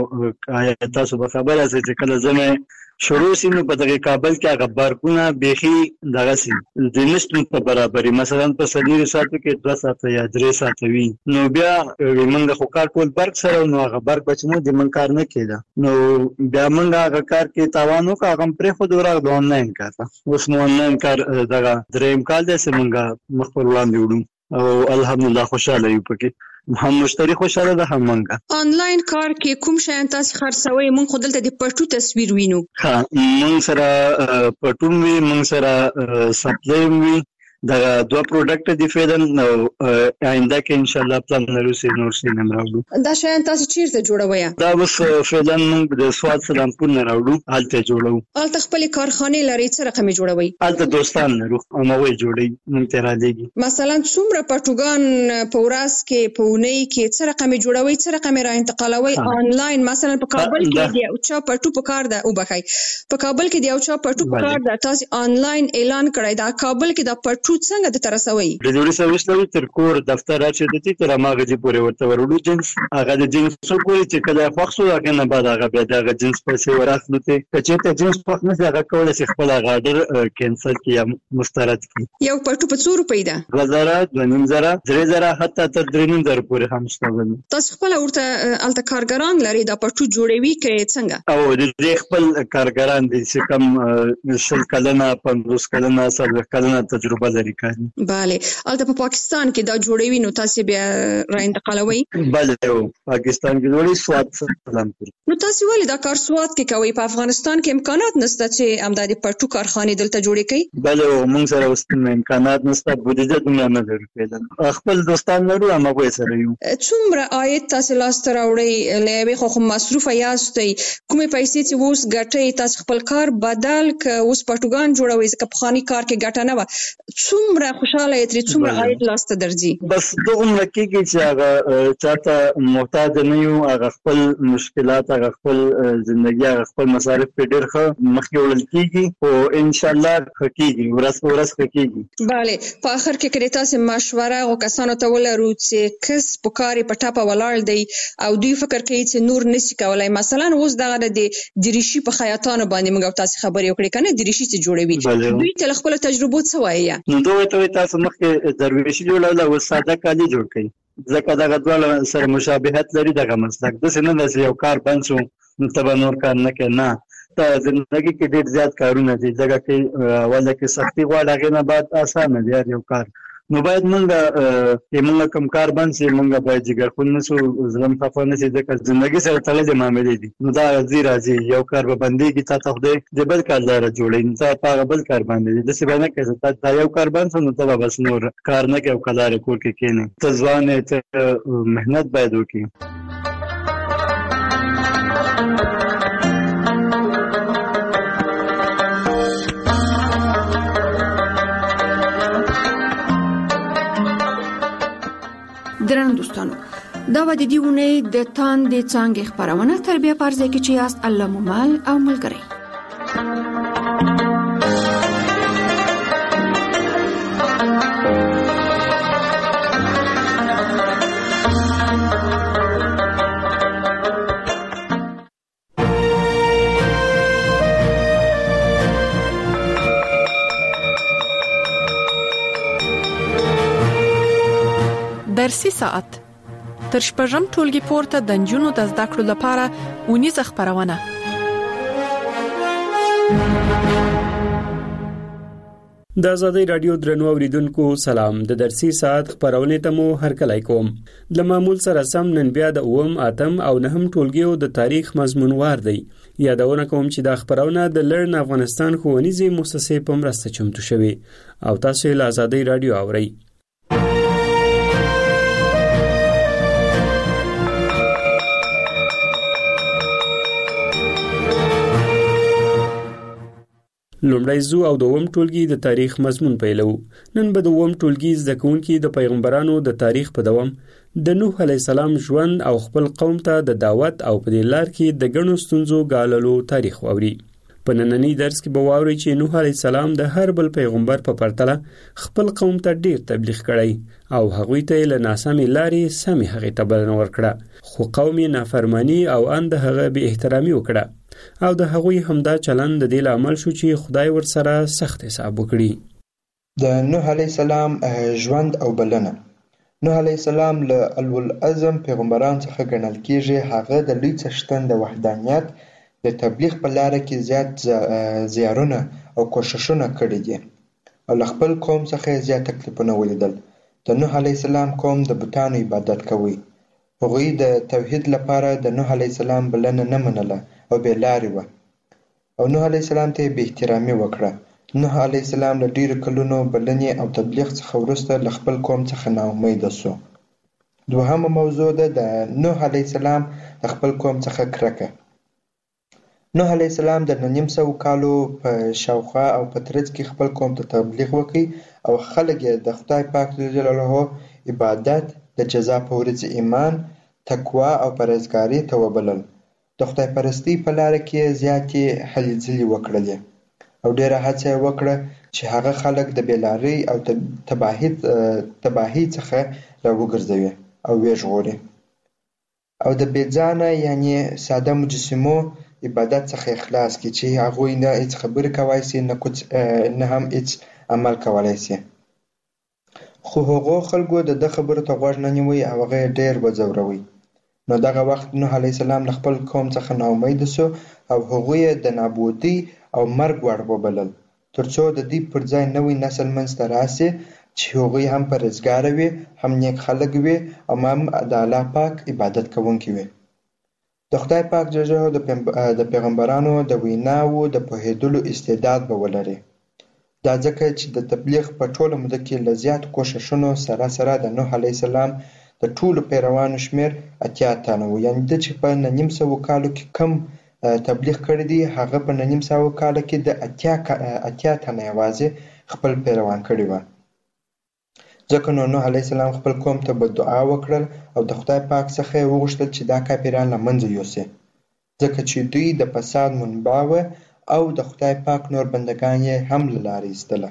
تاسو به خبره سي چې کله زمه شروع سینو په دغه کابل کې هغه بارکونه بيخي دغه سي د نشټ په برابرۍ مثلا په سړي ساتو کې دوه ساعت یا درې ساعت وي نو بیا موږ خو کار کول برک سره نو هغه برک بچنو د من کار نه کېده نو بیا موږ هغه کار کې تاوانو کا هغه پرې خو دورا د آنلاین کار اوس نو آنلاین کار دغه دریم کال د سیمنګ مخور وړاندې وړو او الحمدلله خوشاله یو پکې هم مشتری خوشاله ده هم منګه آنلاین کار کې کوم شیان تاسو خرڅوي مونږ خو دلته د پټو تصویر وینو ها مونږ سره پټو وی مونږ سره سپلای وی دا دوه پروډکټ دي فیدن نو آینده کې ان شاء الله پلان لرو سي نور سي نم راوړو دا شیان تاسو چیرته جوړوي دا بس فیدن مونږ د سواد سلامپور نه راوړو حالته جوړو الته خپل کارخانه لري څه رقم جوړوي الته دوستان لرو او موي جوړي مونږ ته را لګي مثلا څومره پټوګان په ورځ کې په ونی کې څه رقم جوړوي څه رقم را انتقالوي آنلاین مثلا په کابل کې دی او چا پټو په کار ده او بخای په کابل کې دی او چا پټو په کار ده تاسو آنلاین اعلان کړی دا کابل کې دا پټو پټو څنګه د ترسوي د جوړې سرویس تر کور دفتر راځي د تیر ماغه جی پورې ورته ورولو جنس هغه د جنس پورې چې کله خوښ شو هغه نه بعد هغه بیا د جنس پیسې وراسلو ته چې ته جنس په نه هغه کولای شي خپل غاډر کینسل کړي مسترد کړي یو پټو په څو روپۍ ده غزاره د نیم زره درې زره حتی تر درې نیم زره پورې هم شته. تاسو خپل ورته الته کارګران لري دا پټو جوړوي کې څنګه او د خپل کارګران دي چې کوم شل کلنه پنځوس کلنه څلور کلنه تجربه لري کوي. bale الته په پاکستان کې دا جوړوي نو تاسو بیا را انتقالوي؟ bale پاکستان کې جوړي سواد سلامپور. نو تاسو ولې دا کار سواد کې کوي؟ په افغانستان کې امکانات نشته چې امدادي پټو کارخانه دلته جوړې کړي؟ bale موږ سره اوس امکانات نشته بودیجه دومره نه لري. خپل دوستان لرو هم هغه سره یو. څومره عاید تاسو لاس ته راوړي؟ لوي خو مصروف یاستئ کومې پیسې چې اوس ګټي تاسو خپل کار بدل ک اوس پټوګان جوړوي ځکه په خاني کار کې ګټه نه و. څومره خوشاله یې تر څومره عاید لاس ته درځي؟ بس دغه کېږي چې هغه چاته محتاج نه یو هغه خپل مشکلات هغه خپل ژوندۍ هغه خپل مصارف په ډېر ښه مخکې وړل کېږي او ان شاء الله کېږي ورځ ورځ کېږي. bale په اخر کې کړي تاسو مشوره او کسانو ته ولرو چې کس په کاري په ټاپه ولاړ دی او دوی فکر کوي چې نور نشي کولای. مثلا اوس دغه د دریشي په خیاطانو باندې موږ تاسو خبرې وکړې کنه دریشي چې جوړوي دوی تل خپل تجربه څه وایي؟ نو دوی ته تاسو مخکې درویشي جوړول او ساده کالي جوړ کړئ ځکه دغه ډول سره مشابهت لري دغه مسلک د سینه د یو کار بند شو نو تبه نور کار نه کوي نه ته زندگی کې ډېر زیات کارونه دي ځکه چې ولا کې سختي غواړي هغه نه بعد اسانه دی یو کار نو باید موږ موږ کوم کار باندې موږ باید جګر خو نه سو زلم خفه نه سي ځکه زندگی سره تړلې معاملې دي نو دا زیرا زی یو کار به باندې کی تا ته د بل کار دار جوړې نو تا په بل کار باندې د څه باندې کې تا یو کار باندې نو ته بس نور کار نه کوي کلار کور کې کینې ته ځوان ته مهنت باید وکړي. درنو دوستانو دا و د دې ونې د تاندې څانګې خبرونه تر بیا پرځای کې چې یاست الله ممال او ملګری. درسي ساعت تر شپږم ټولګي پورته د نجونو د زده کړو لپاره ونیزه خبرونه. د آزادۍ رادیو درنو اوریدونکو سلام. د درسي ساعت خبرونه ته مو هرکلی کوم. د معمول سره سم نن بیا د اوم اتم او نهم ټولګیو د تاریخ مضمون وار دی. یادونه کوم چې د خبرونه د لرن افغانستان ښوونیزې مؤسسې په مرسته چمتو شوی او تاسو یې له آزادۍ رادیو اورئ. لومړی زو او دوم ټولګي د تاریخ مضمون پیلو. نن به دوم ټولګي زده کوونکي د پیغمبرانو د تاریخ په دوام د نوح علی السلام ژوند او خپل قوم ته د دعوت او په دې لار کې د ګڼو ستونزو ګاللو تاریخ واوري. په نننی درس کې به واوري چې نوح علی السلام د هر بل پیغمبر په پرتله خپل قوم ته ډیر تبلیغ کړی او هغوی ته له ناسمې لارې سمې هغې ته بلنه ورکړه خو قوم یې نافرمانی او اند هغه بې احترامي وکړه او د هغوی همدا چلند د دې لامل شو چې خدای ورسره سخت حساب وکړي. د نوح علی السلام ژوند او بلنه. نوح علی السلام له اولو العزم پیغمبران څخه ګڼل کیږي. هغه د لوی څښتن د وحدانیت د تبلیغ په لار کې زیات زیارونه او کوششونه کړي دي او له خپل قوم څخه زیات تکلیفونه ولیدل. د نوح علی السلام قوم د بتانو عبادت کوي. هغوی د توحید لپاره د نوح علی السلام بلنه نه منله او بې لارې وه او نوح علیه السلام ته یې بې احترامي وکړه. نوح علیه السلام له ډېرو کلونو بلنې او تبلیغ څخه وروسته له خپل قوم څخه ناامیده سو. دوهمه موضوع ده د نوح علیه السلام د خپل قوم څخه کرکه. نوح علیه السلام د نیم سوو کالو په شاوخوا او په ترڅ کې خپل قوم ته تبلیغ وکړي او خلک یې د خدای پاک جل جلاله عبادت د جزا په ورځ ایمان تقوا او پرهیزګاري ته وبلل. د خدای پرستی په لاره کې زیاتې هلې ځلې وکړلې او ډېره هڅه یې وکړه چې هغه خلک د بېلارۍ او تباهي تباهي څخه راوګرځوي او ویې ژغوري او د بېځانه یعنې ساده مجسمو عبادت څخه خلاص کړي چې هغوی نه هیڅ خبرې کولی شي نه کوڅ نه هم هیڅ عمل کولی شي. خو هغو خلکو د ده خبرو ته غوږ نه نیوی او هغه یې ډېر وځوروي. نو دغه وخت نوح علیه السلام له خپل قوم څخه ناامیده سو او هغوی یې د نابودۍ او مرګ وړ وبلل تر څو د دوی پر ځای نوی نسل منځته راسي چې هغوی هم پرهیزګاره وي، هم نیک خلک وي او هم د الله پاک عبادت کوونکي وي. د خدای پاک جل جلاله د پیغمبرانو د ویناوو د پوهېدلو استعداد به ولري. دا ځکه چې د تبلیغ په ټوله موده کې له زیاتو کوښښونو سره سره د نوح علیه السلام د ټولو پیروانو شمېر اتیا تنه و. یعنې ده چې په نه نیم سوو کالو کې کم تبلیغ کړی دی هغه په نه نیم سوو کاله کې د اتیا اتیا تنه یوازې خپل پیروان کړي وه. ځکه نو نوح علیه السلام خپل قوم ته به دعا وکړل او د خدای پاک څخه یې وغوښتل چې دا کافران له منځه یوسي، ځکه چې دوی د فساد منبع وه او د خدای پاک نور بندگان یې هم له لارې ایستله.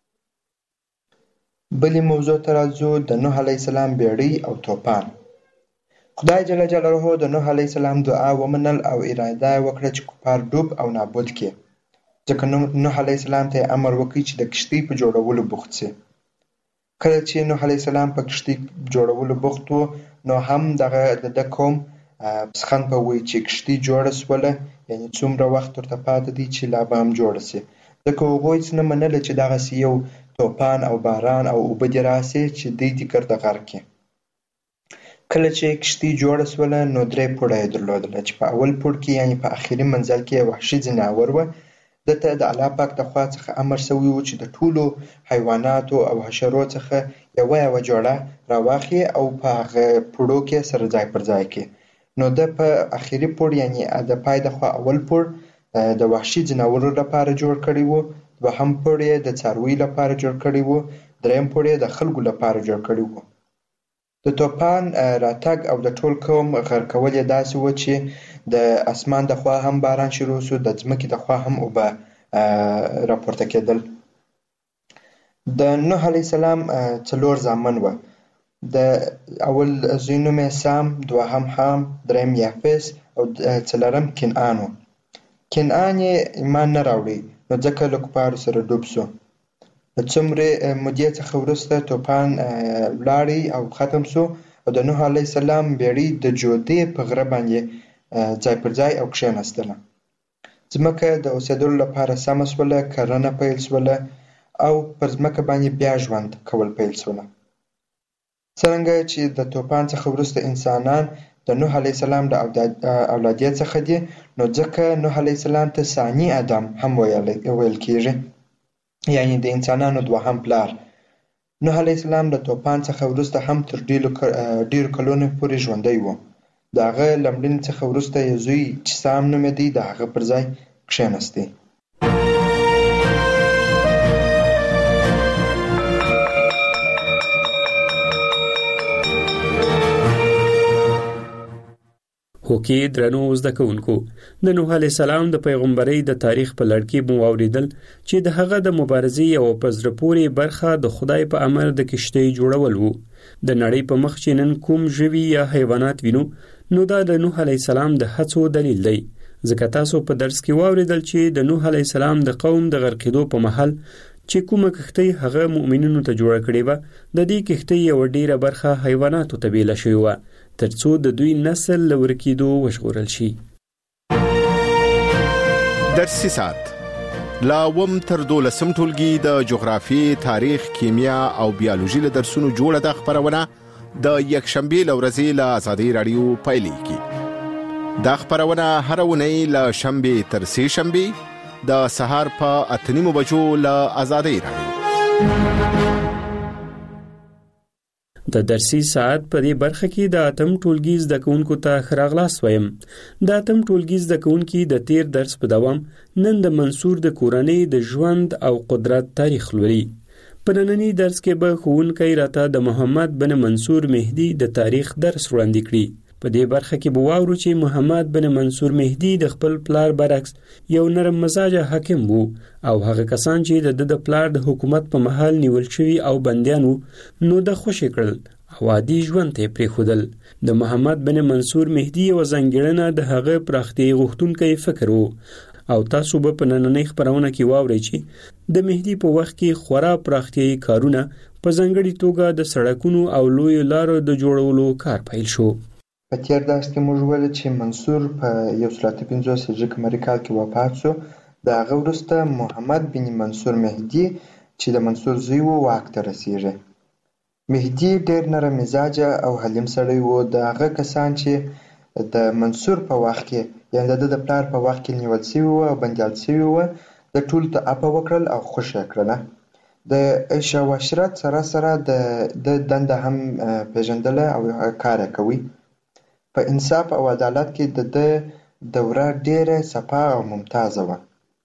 بلې موضوع ته راځو، د نوح علیه السلام بیړۍ او توپان. خدای جل جلاله د نوح علیه السلام دعا ومنل او اراده یې وکړه چې کفار ډوب او نابود کړي، ځکه نوح علیه السلام ته یې امر وکړ چې د کښتۍ په جوړولو بوخت شي. کله چې نوح علیه السلام په کښتۍ جوړولو بوخت و نو هم دغه د ده قوم پسخند به وایي چې کښتۍ جوړه سوله، یعنې څومره وخت ورته پاته دی چې لا به هم جوړه شي، ځکه هغوی هېڅ نه منله چې دغسې یو توپان او باران او اوبه دې راسي چې دوی دې ګرده غرق کړي. کله چې کښتۍ جوړه سوله نو درې پوړه یې درلودله چې په اول پوړ کې یعنې په اخري منزل کې یې وحشي ځناور وه. ده ته د الله پاک د خوا څخه امر سوی و چې د ټولو حیواناتو او حشرو څخه یوه یوه جوړه راواخلي او په هغه پوړو کې سره ځای پر ځای کړي. نو ده په اخري پوړ یعنې د پای د خوا اول پوړ د وحشي ځناورو لپاره جوړ کړی و، دوهم پوړ یې د څارویو لپاره جوړ کړی و، دریم پوړ یې د خلکو لپاره جوړ کړی و. د توپان راتګ او د ټول قوم غرقول یې داسې و چې د اسمان د خوا هم باران شروع سو، د ځمکې د خوا هم اوبه راپورته کېدل. د نوح علیه السلام څلور زامن وه. د اول زوی نوم یې سام، دوهم حام، دریم یافس او څلورم کنعان و. کنعان یې ایمان نه راوړی نو ځکه له کفارو سره ډوب سو. له څومرې مودې څخه وروسته توپان ولاړی او ختم سو او د نوح علیه السلام بیړۍ د جودې په غره باندې ځای پر ځای او کښېناستله. ځمکه د اوسېدلو لپاره سمه سوله، کرنه پیل سوله او پر ځمکه باندې بیا ژوند کول پیل سوله. څرنګه چې د توپان څخه وروسته انسانان د نوح علیه السلام د اولادیت څخه دي نو ځکه نوح علیه السلام ته ثاني ادم هم ویل کېږي، یعنې د انسانانو دوهم پلار. نوح علیه السلام د توپان څخه وروسته هم تر ډېرو کلونو پورې ژوندی و. د هغه له مړینې څخه وروسته یې زوی چې سام نومېدی د هغه پر ځای کښېناستی. هوکې درنو زده کوونکو، د نوح علیه السلام د پیغمبرۍ د تاریخ په لړ کې مو واورېدل چې د هغه د مبارزې یوه په زړه پورې برخه د خدای په امر د کښتۍ جوړول و. د نړۍ په مخ چې نن کوم ژوي یا حیوانات وینو نو دا د نوح علیه السلام د هڅو دلیل دی، ځکه تاسو په درس کې واورېدل چې د نوح علیه السلام د قوم د غرقېدو په مهال چې کومه کښتۍ هغه مؤمنینو ته جوړه کړې وه، د دې کښتۍ یوه ډېره برخه حیواناتو ته بیله شوې وه تر څو د دوی نسل له ورکېدو وژغورل شي. درسي ساعت لا اووم تر دولسم ټولګي د جغرافیې، تاریخ، کیمیا او بیولوژي له درسونو جوړه ده خپرونه د یکشنبې له ورځې له ازادۍ راډیو پیلېږي. دا خپرونه هره اونۍ له شنبې تر سې شنبې د سهار په اته نیمو بجو له ازادۍ راډیو. د درسي ساعت په دې برخه کې د اتم ټولګي زده کوونکو ته ښه راغلاست وایم. د اتم ټولګي زده کوونکي د تیر درس په دوام نن د منصور د کورنۍ د ژوند او قدرت تاریخ لولي. په ننني درس کې به ښوونکی راته د محمد بن منصور مهدي د تاریخ درس وړاندې کړي. په دې برخه کې به واورو چې محمد بن منصور مهدي د خپل پلار برعکس یو نرم مزاجه حاکم وو او هغه کسان چې د د پلار د حکومت په محل نیول شوی او بندیان وو نو د خوشی کړل او عادي ژوند ته پریښودل. د محمد بن منصور مهدي یو ځانګړنه د هغه پراختي غوښتونکي فکر وو او تاسو به په نننۍ خبرونه کې واورئ چې د مهدي په وخت کې خورا پراختي کارونه په ځانګړي توګه د سړکونو او لوی لارو د جوړولو کار پیل شو. په تیر درس کې موږ ویل چې منصور په یو سل اته پنځوس هجري قمري کال کې وفات شو. د هغه وروسته محمد بن منصور مهدي چې د منصور زوی و واک ته رسیږي. مهدي ډېر نرم مزاجه او حلیم سړی و. د هغه کسان چې د منصور په وخت کې یعنې د د پلار په وخت کې نیول سوي وو او بندیان سوي وو د ټولو ته عفوه وکړل او خوښ یې کړله. د عیش او عشرت سره سره د دنده هم پیژندله او کار یې کوي. په انصاف او عدالت کې د ده دوره ډېره صفا او ممتازه وه.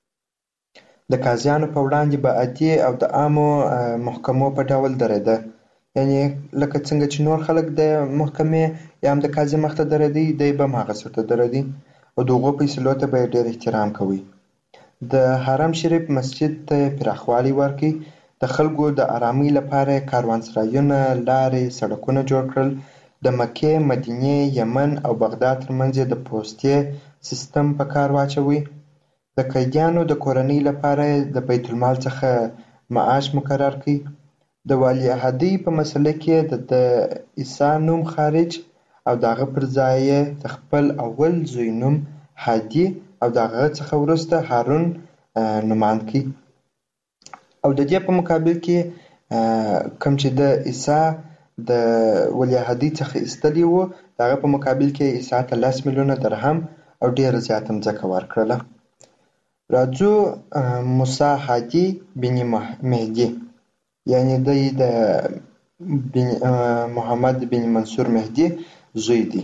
د قاضیانو په وړاندې به عادي او د عامو محکمو په ډول درېده، یعنې لکه څنګه چې نور خلک د محکمې یا هم د قاضي مخ ته درېدی دی به هم هغسې ورته درېدی او د هغو فیصلو ته به یې ډېر احترام کوي. د حرم شریف مسجد ته پراخوالی ورکړي. د خلکو د آرامۍ لپاره کاروانسرایونه، لارې، سړکونه جوړ کړل. د مکې، مدینې، یمن او بغداد ترمنځ د پوستې سیستم په کار واچوي. د قیدیانو د کورنۍ لپاره د بیت المال څخه معاش مقرر کړي. د ولیعهدۍ په مسله کې د د عیسی نوم خارج او د هغه پر ځای د خپل اول زوی نوم هادي او د هغه څخه وروسته هارون نومان کړي. او د دې په مقابل کې کوم چې د عیسی د ولیعهدۍ څخه ایستلي وو د هغه په مقابل کې عیسی ته لس میلیونه درهم او ډېره زیاته مځکه ورکړله. راځو موسی هادي بن مهدي یعنې دی د محمد بن منصور مهدي زوی دی.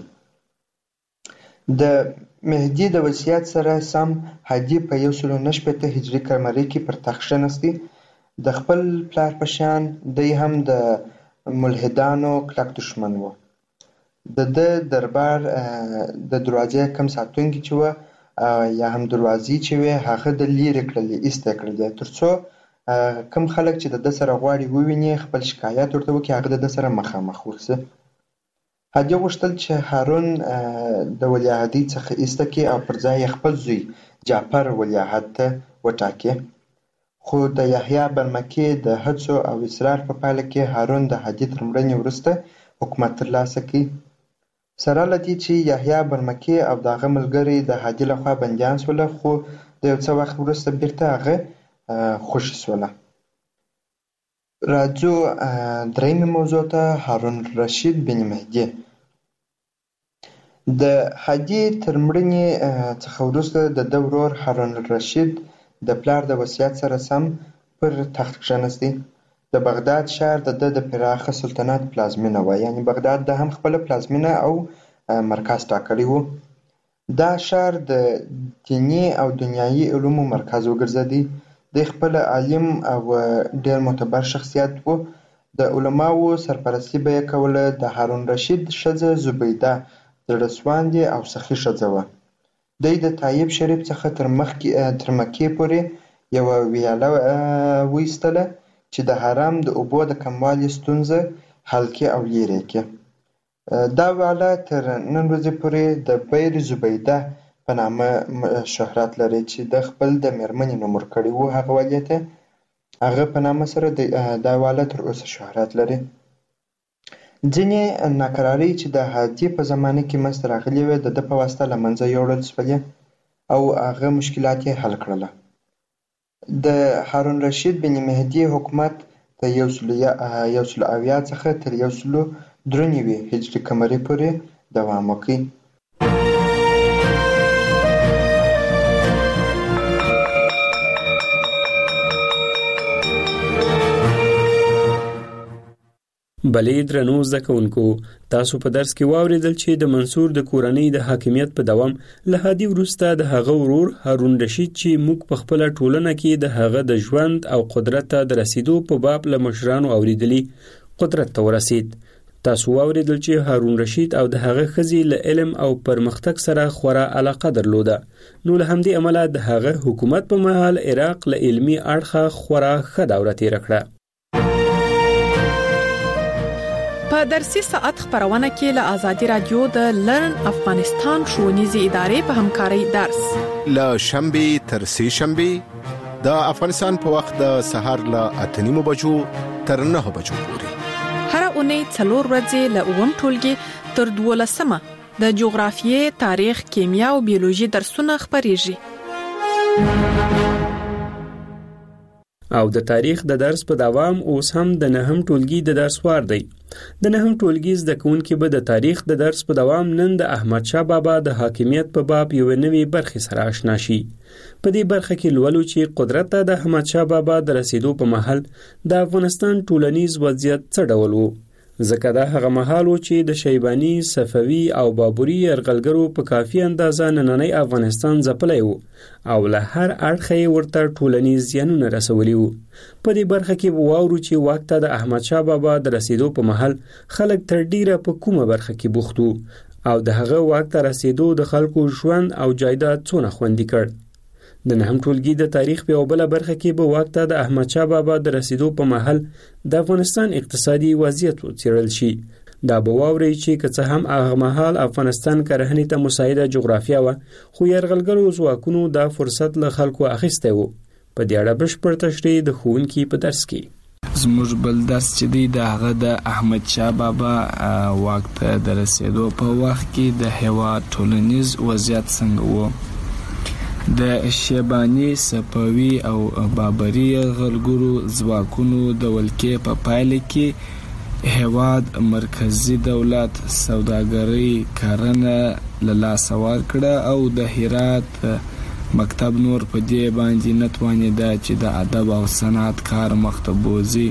د مهدي د وصیت سره سم هادي په یو سل نهه شپېته هجري قمري کې پر تخت کښېنستی. د خپل پلار په شان دی هم د ملحدانو کلک دښمن و. د ده دربار د دروازې کم ساتونکي چې وه یا هم دروازې چې وې هغه د لیرې کړلې، ایسته کړلې تر څو کم خلک چې د ده سره غواړي وویني خپل شکایت ورته وکړي هغه د ده سره مخامخ ورسي. هادي غوښتل چې هارون د ولیعهدۍ څخه ایسته کړي او پر ځای یې خپل زوی جعفر ولیعهد ته وټاکي. خو د یحیی برمکي د هڅو او اصرار په پایله کې هارون د هادي تر مړینې وروسته حکومت ترلاسه کړي. سره له دې چې یحیی برمکي او د هغه ملګري د هادي لخوا بندیان شوله، خو د یو څه وخت وروسته بیرته هغه خوشي شوله. راځو درېیمې موضوع ته، هارون رشید بن مهدي. د هادي تر مړینې څخه وروسته د ده ورور هارون رشید د پلار د وصیت سره سم پر تخت کښېنستی. د بغداد ښار د ده د پراخه سلطنت پلازمینه وه، یعنې بغداد د هم خپله پلازمینه او مرکز ټاکلی و. دا ښار د دیني او دنیایي علومو مرکز وګرځېدی. دی خپله عالم او ډېر معتبر شخصیت و. د علماو سرپرستي به یې کوله. د هارون رشید ښځه زبیده زړه سواندې او سخي ښځه وه. دی د طایب شریف څخه تر مکې پورې یوه ویاله وایستله چې د حرم د اوبو د کموالي ستونزه حل کړي او لرې کړي. دا ویاله تر نن ورځې پورې د بیر زبیده په نامه شهرت لري چې د خپل د مېرمنې نوم ورکړی و هغه والي ته. هغه په نامه سره دا ویاله تر اوسه شهرت لري. ځینې ناکرارۍ چې د هادي په زمانه کې منځته راغلې وې د ده په واسطه له منځه یوړل شولې او هغه مشکلات یې حل کړله. د هارون رشید بن مهدي حکومت د یو سل اویا څخه تر یو سل درې نوي هجري قمري پورې دوام وکړ. بلې درنو زده کوونکو، تاسو په درس کې واورېدل چې د منصور د کورنۍ د حاکمیت په دوام له هادي وروسته د هغه ورور هارون رشید چې موږ په خپله ټولنه کې د هغه د ژوند او قدرت ته د رسیدو په باب له مشرانو اورېدلي قدرت ته ورسید. تاسو واوریدل چې هارون رشید او د هغه خزي له علم او پرمختګ سره خورا علاقه درلوده، نو له همدې امله د هغه حکومت په مهال عراق له علمي اړخه خورا ښه دوره تیر کړه. په درسي ساعت خبرونه کې له آزادي رادیو د لرن افغانستان ښوونیزې ادارې په همکارۍ درس له شنبه تر سه شنبه د افغانستان په وخت د سهار له اته نیمو بجو تر نه بجو پورې هر اونۍ څلور ورځې له اووم ټولګي تر دولسمه د جغرافیې، تاریخ، کیمیا او بیولوژي درسونه خبريږي. او د تاریخ د درس په دوام اوس هم د نهم ټولګي د درس وار دی. د نهم ټولګي زده کوونکي به د تاریخ د درس په دوام نن د احمد شاه بابا د حاکمیت په باب یو نوې برخه سره آشنا شي. په دې برخه کې لولو چې قدرت ته د احمد شاه بابا د رسیدو په مهال د افغانستان ټولنیز وضعیت څه ډول وو، ځکه دا هغه مهال و چې د شیبانی، صفوي او بابري یرغلګرو په کافي اندازه نننی افغانستان ځپلی وو او له هر اړخه یې ورته ټولنیز زیانونه رسولي وو. په دې برخه کې به واورو چې وخت ته د احمد شاه بابا د رسیدو په مهال خلک تر ډیره په کومه برخه کې بوخت وو او د هغه وخت ته رسیدو د خلکو ژوند او جایداد څونه خوندي کړ. د نهم ټولګي د تاریخ په یو بل برخه کې به وخت ته د احمد شاه بابا د رسیدو په مهال د افغانستان اقتصادي وضعیت وڅېړل شي. دا به واوري چې که څه هم هغه مهال افغانستان کرهنې ته مساعده جغرافیه و، خو یرغلګرو ځواکونو دا فرصت له خلکو اخیستی و. په دې اړه بشپړ تشریح د ښوونکي په درس کې. زموږ بل درس چې دی د هغه د احمد شاه بابا واک ته د رسیدو په وخت کې د هېواد ټولنیز وضعیت څنګه و. د شیبانی، صفوي او بابري یرغلګرو ځواکونو د ولکې په پایله کې هېواد مرکزی دولت سوداګري کرنه له لاسه ورکړه او د هرات مکتب نور په دې باندې نه توانېده چې د ادب او صنعت کار مخ ته بوځي.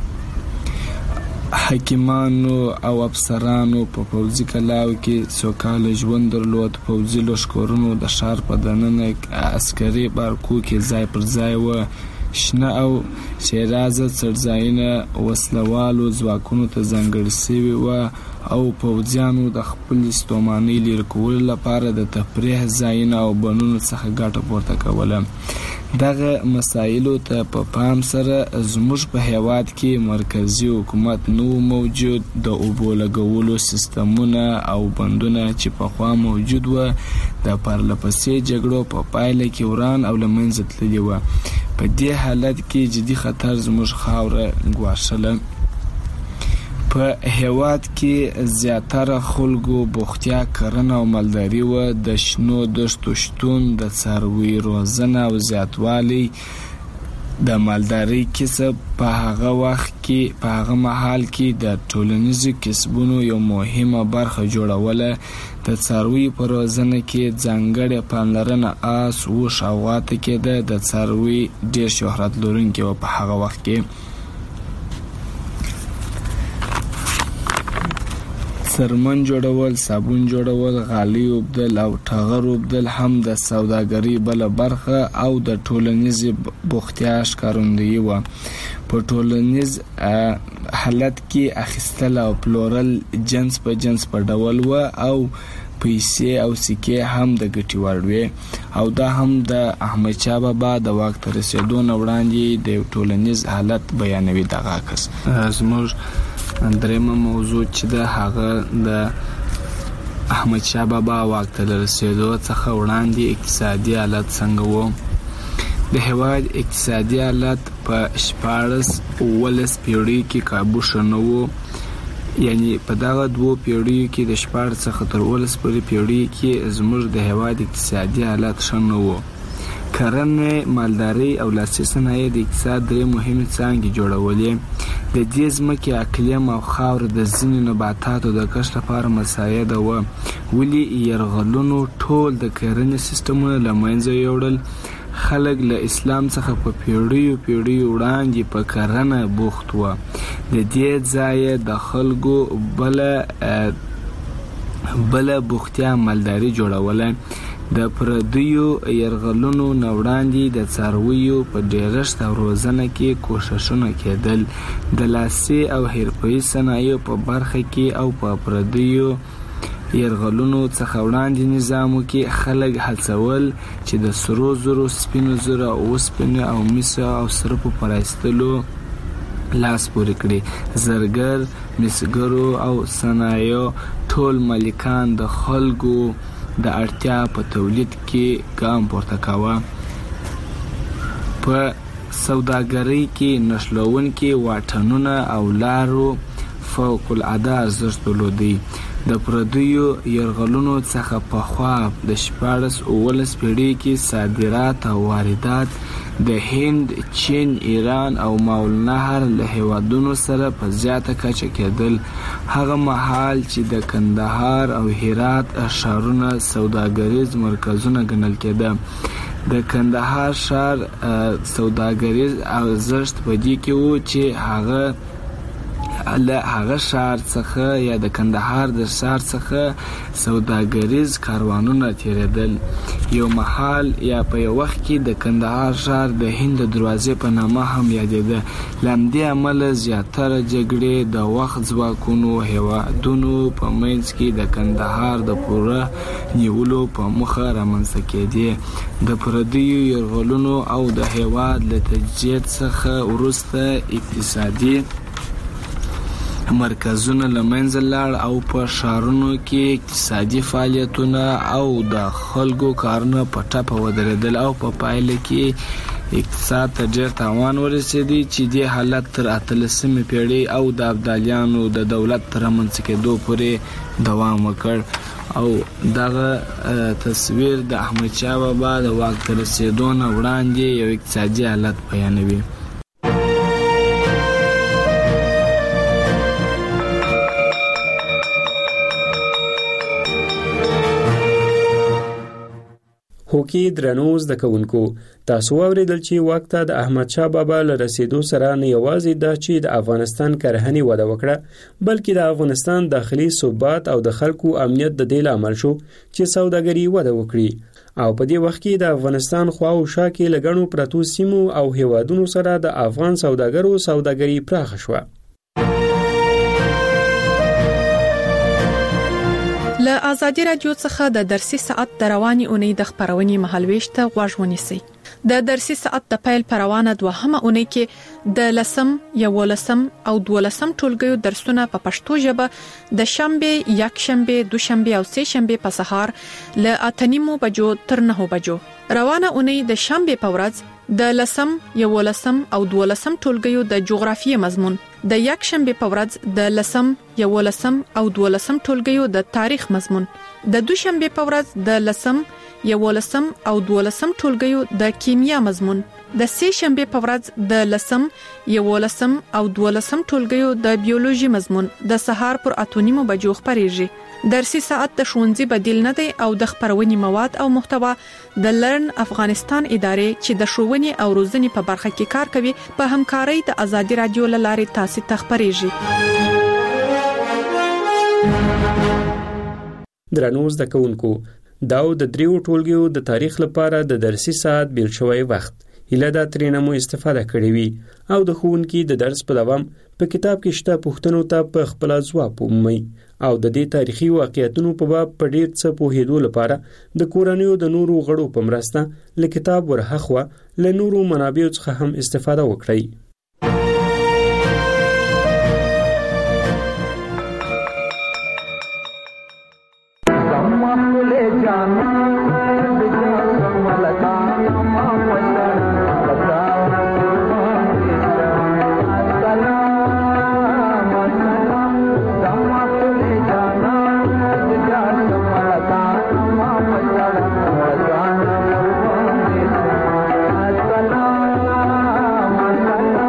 حکیمانو او افسرانو په پوځي کلاو کې سوکاله ژوند درلود. پوځي لښکرونو د ښار په دننه عسکري بارکو کې ځای پر ځای و. شنه او شیرازه څړځایونه وسلوالو ځواکونو ته ځانګړي شوي وو او پوځیانو د خپلې ستومانۍ لرې کولو لپاره د تفریح ځایونه او بنونو څخه ګټه پورته کوله. دغه مسایلو ته په پام سره زموږ په هیواد کې مرکزی حکومت نو موجود، د اوبو لګولو سیستمونه او بندونه چې پخوا موجود و د پرلپسې جګړو په پایله کې وران او له منځه تللي وو. په دې حالت کې جدي خطر زموږ خاوره ګواښله. په هیواد کې زیاتره خلکو بوختیا کرنه او مالداري و. د شنو دښتو شتون، د څاروي روزنه او زیاتوالی د مالداري کسب په هغه وخت کې په هغه مهال کې د ټولنیزو کسبونو یو مهمه برخه جوړوله. د څاروي په روزنه کې ځانګړې پاملرنه آس، اوښ او غوا ته کېده. د څاروي ډېر شهرت لرونکي و په هغه وخت کې. څرمن جوړول، صابون جوړول، غالۍ اوبدل او ټغر اوبدل هم د سوداګرۍ بله برخه او د ټولنیز بوختیا ښکارندویي وه. په ټولنیز حالت کې اخیستل او پلورل جنس په جنس په ډول وه او پیسې او سکې هم د ګټې وړ وې او دا هم د احمد شاه بابا د واک ته رسېدو نه وړاندې د ټولنیز حالت بیانوي. دغه عکس زموږ درېمه موضوع چې د هغه د احمد شاه بابا واک ته رسېدو څخه وړاندې اقتصادي حالت څنګه و. د هېواد اقتصادي حالت په شپاړس اوولس پیړۍ کې کابو ښه نه و. یعنی په دغه دوو پیړیو کې د شپاړس څخه تر اوولس پورې پیړۍ کې زموږ د هېواد اقتصادي حالت ښه نه و. کرنه، مالداري او لاسي صنایع د اقتصاد درې مهمې څانګې جوړولې. د دې ځمکې اقلیم او خاوره د ځینو نباتاتو د کښت لپاره مساعده وه، ولې یرغلونو ټول د کرنې سیستمونه له منځه یوړل. خلک له اسلام څخه په پیړیو پیړیو وړاندې په کرنه بوخت وه. د دې ځایه د خلکو بله بله بوختیا مالداري جوړوله. د پردیو يرغلونو نوړاندې د څارویو په ډیرښت او روزنه کې کوششونه کېدل. د لاسي او حرفه‌ایي صنایعو په برخه کې او په پردیو يرغلونو څخه وړاندې نظامو کې خلک هڅول چې د سرو زرو، سپینو زرو، اوسپنې او مسو او سرپو په رایستلو لاس پورې کړي. زرګر، مسګرو او صنایعو ټول مالکان د خلکو د اړتیا په تولید کې ګام پورته کاوه. په سوداګرۍ کې نښلونکي واټنونه او لارو فوق العاده ارزښت درلودی. د پردیو يرغلونو څخه پخوا د شپاړس اوولس پیړۍ کې صادرات او واردات د هند، چین، ایران او ماول نهر له هیوادونو سره په زیاته کچه کېدل. هغه مهال چې د کندهار او هرات ښارونه سوداګریز مرکزونه ګڼل کېده. د کندهار ښار سوداګریز ارزښت په دې کې و چې هغه له هغه ښار څخه یا د کندهار د ښار څخه سوداګریز کاروانونه تیریدل. یو مهال یا په یو وخت کې د کندهار ښار د هند دروازې په نامه هم یادېده. له همدې امله زیاتره جګړې د وخت ځواکونو هیوادونو په منځ کې د کندهار د پوره نیولو په موخه رامنځته کېدې. د پردیو یرغلونو او د هیواد له تجزیې څخه وروسته اقتصادي مرکزونه له منځه لاړ او په ښارونو کې اقتصادي فعالیتونه او د خلکو کارونه په ټپه ودرېدل او په پایله کې اقتصاد ته ډېر تاوان ورسېدی چې دې حالت تر اتلسمې پیړۍ او د ابدالیانو د دولت تر رامنځته کېدو پورې دوام وکړ. او دغه تصویر د احمدشاه بابا د واک ته رسېدو نه وړاندې یو اقتصادي حالت بیانوي. هوکي درنو زده کوونکو، تاسو اوریدل چې واک ته د احمد شاه بابا له رسیدو سره نه یوازې دا چې د افغانستان کرهنې وده وکړه، بلکې د افغانستان داخلي ثبات او د خلکو امنیت د دې لامل شو چې سوداګري وده وکړي. او په دې وخت کې د افغانستان خوا او شا کې لګڼو پرتو سیمو او هیوادونو سره د افغان سوداګرو سوداګري پراخه شوه. له آزادي رادیو څخه د درسي ساعت د رواني اونۍ د خبرونې مهالويش ته غوږ ونیسئ. د درسي ساعت د پیل پروانه دوهمه اونۍ کې د لسم، یولسم او دولسم ټولګیو درسونه په پښتو ژبه د شنبه، یک شنبه، دوشنبه او سه شنبه په سهار له اتنیمو بجو تر نهو بجو. روانه اونۍ د شنبه په ورځ د لسم، یولسم او دولسم ټولګیو د جغرافیې مضمون، د یک شنبه په ورځ د لسم، یولسم او دولسم ټولګیو د تاریخ مضمون، د دوشنبه په ورځ د لسم، یولسم او دولسم ټولګیو د کیمیا مضمون، د سه شنبه په ورځ د لسم، یولسم او دولسم ټولګیو د بیولوژي مضمون د سهار پر اتونیمو بجو خبريږي. درسي ساعت د ښوونځي بدیل نه دی او د خبرونې مواد او محتوا د لرن افغانستان ادارې چې د ښوونې او روزنې په برخه کې کار کوي په همکارۍ د آزادي رادیو لارې تاسو ته خبريږي. درنو زده کوونکو، دا د دریو ټولګیو د تاریخ لپاره د درسي ساعت بیل شوی وخت هیله دا ترېنه مو استفاده کړې وي او د ښوونکي د درس په دوام په کتاب کې شته پوښتنو ته په خپل ځواب ومومئ او د دې تاریخي واقعیتونو په باب په ډیر څه پوهېدو لپاره د کورنیو د نورو غړو په مرسته له کتاب ورهخوا له نورو منابعو څخه هم استفاده وکړئ. Assalamu alaikum.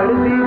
دردی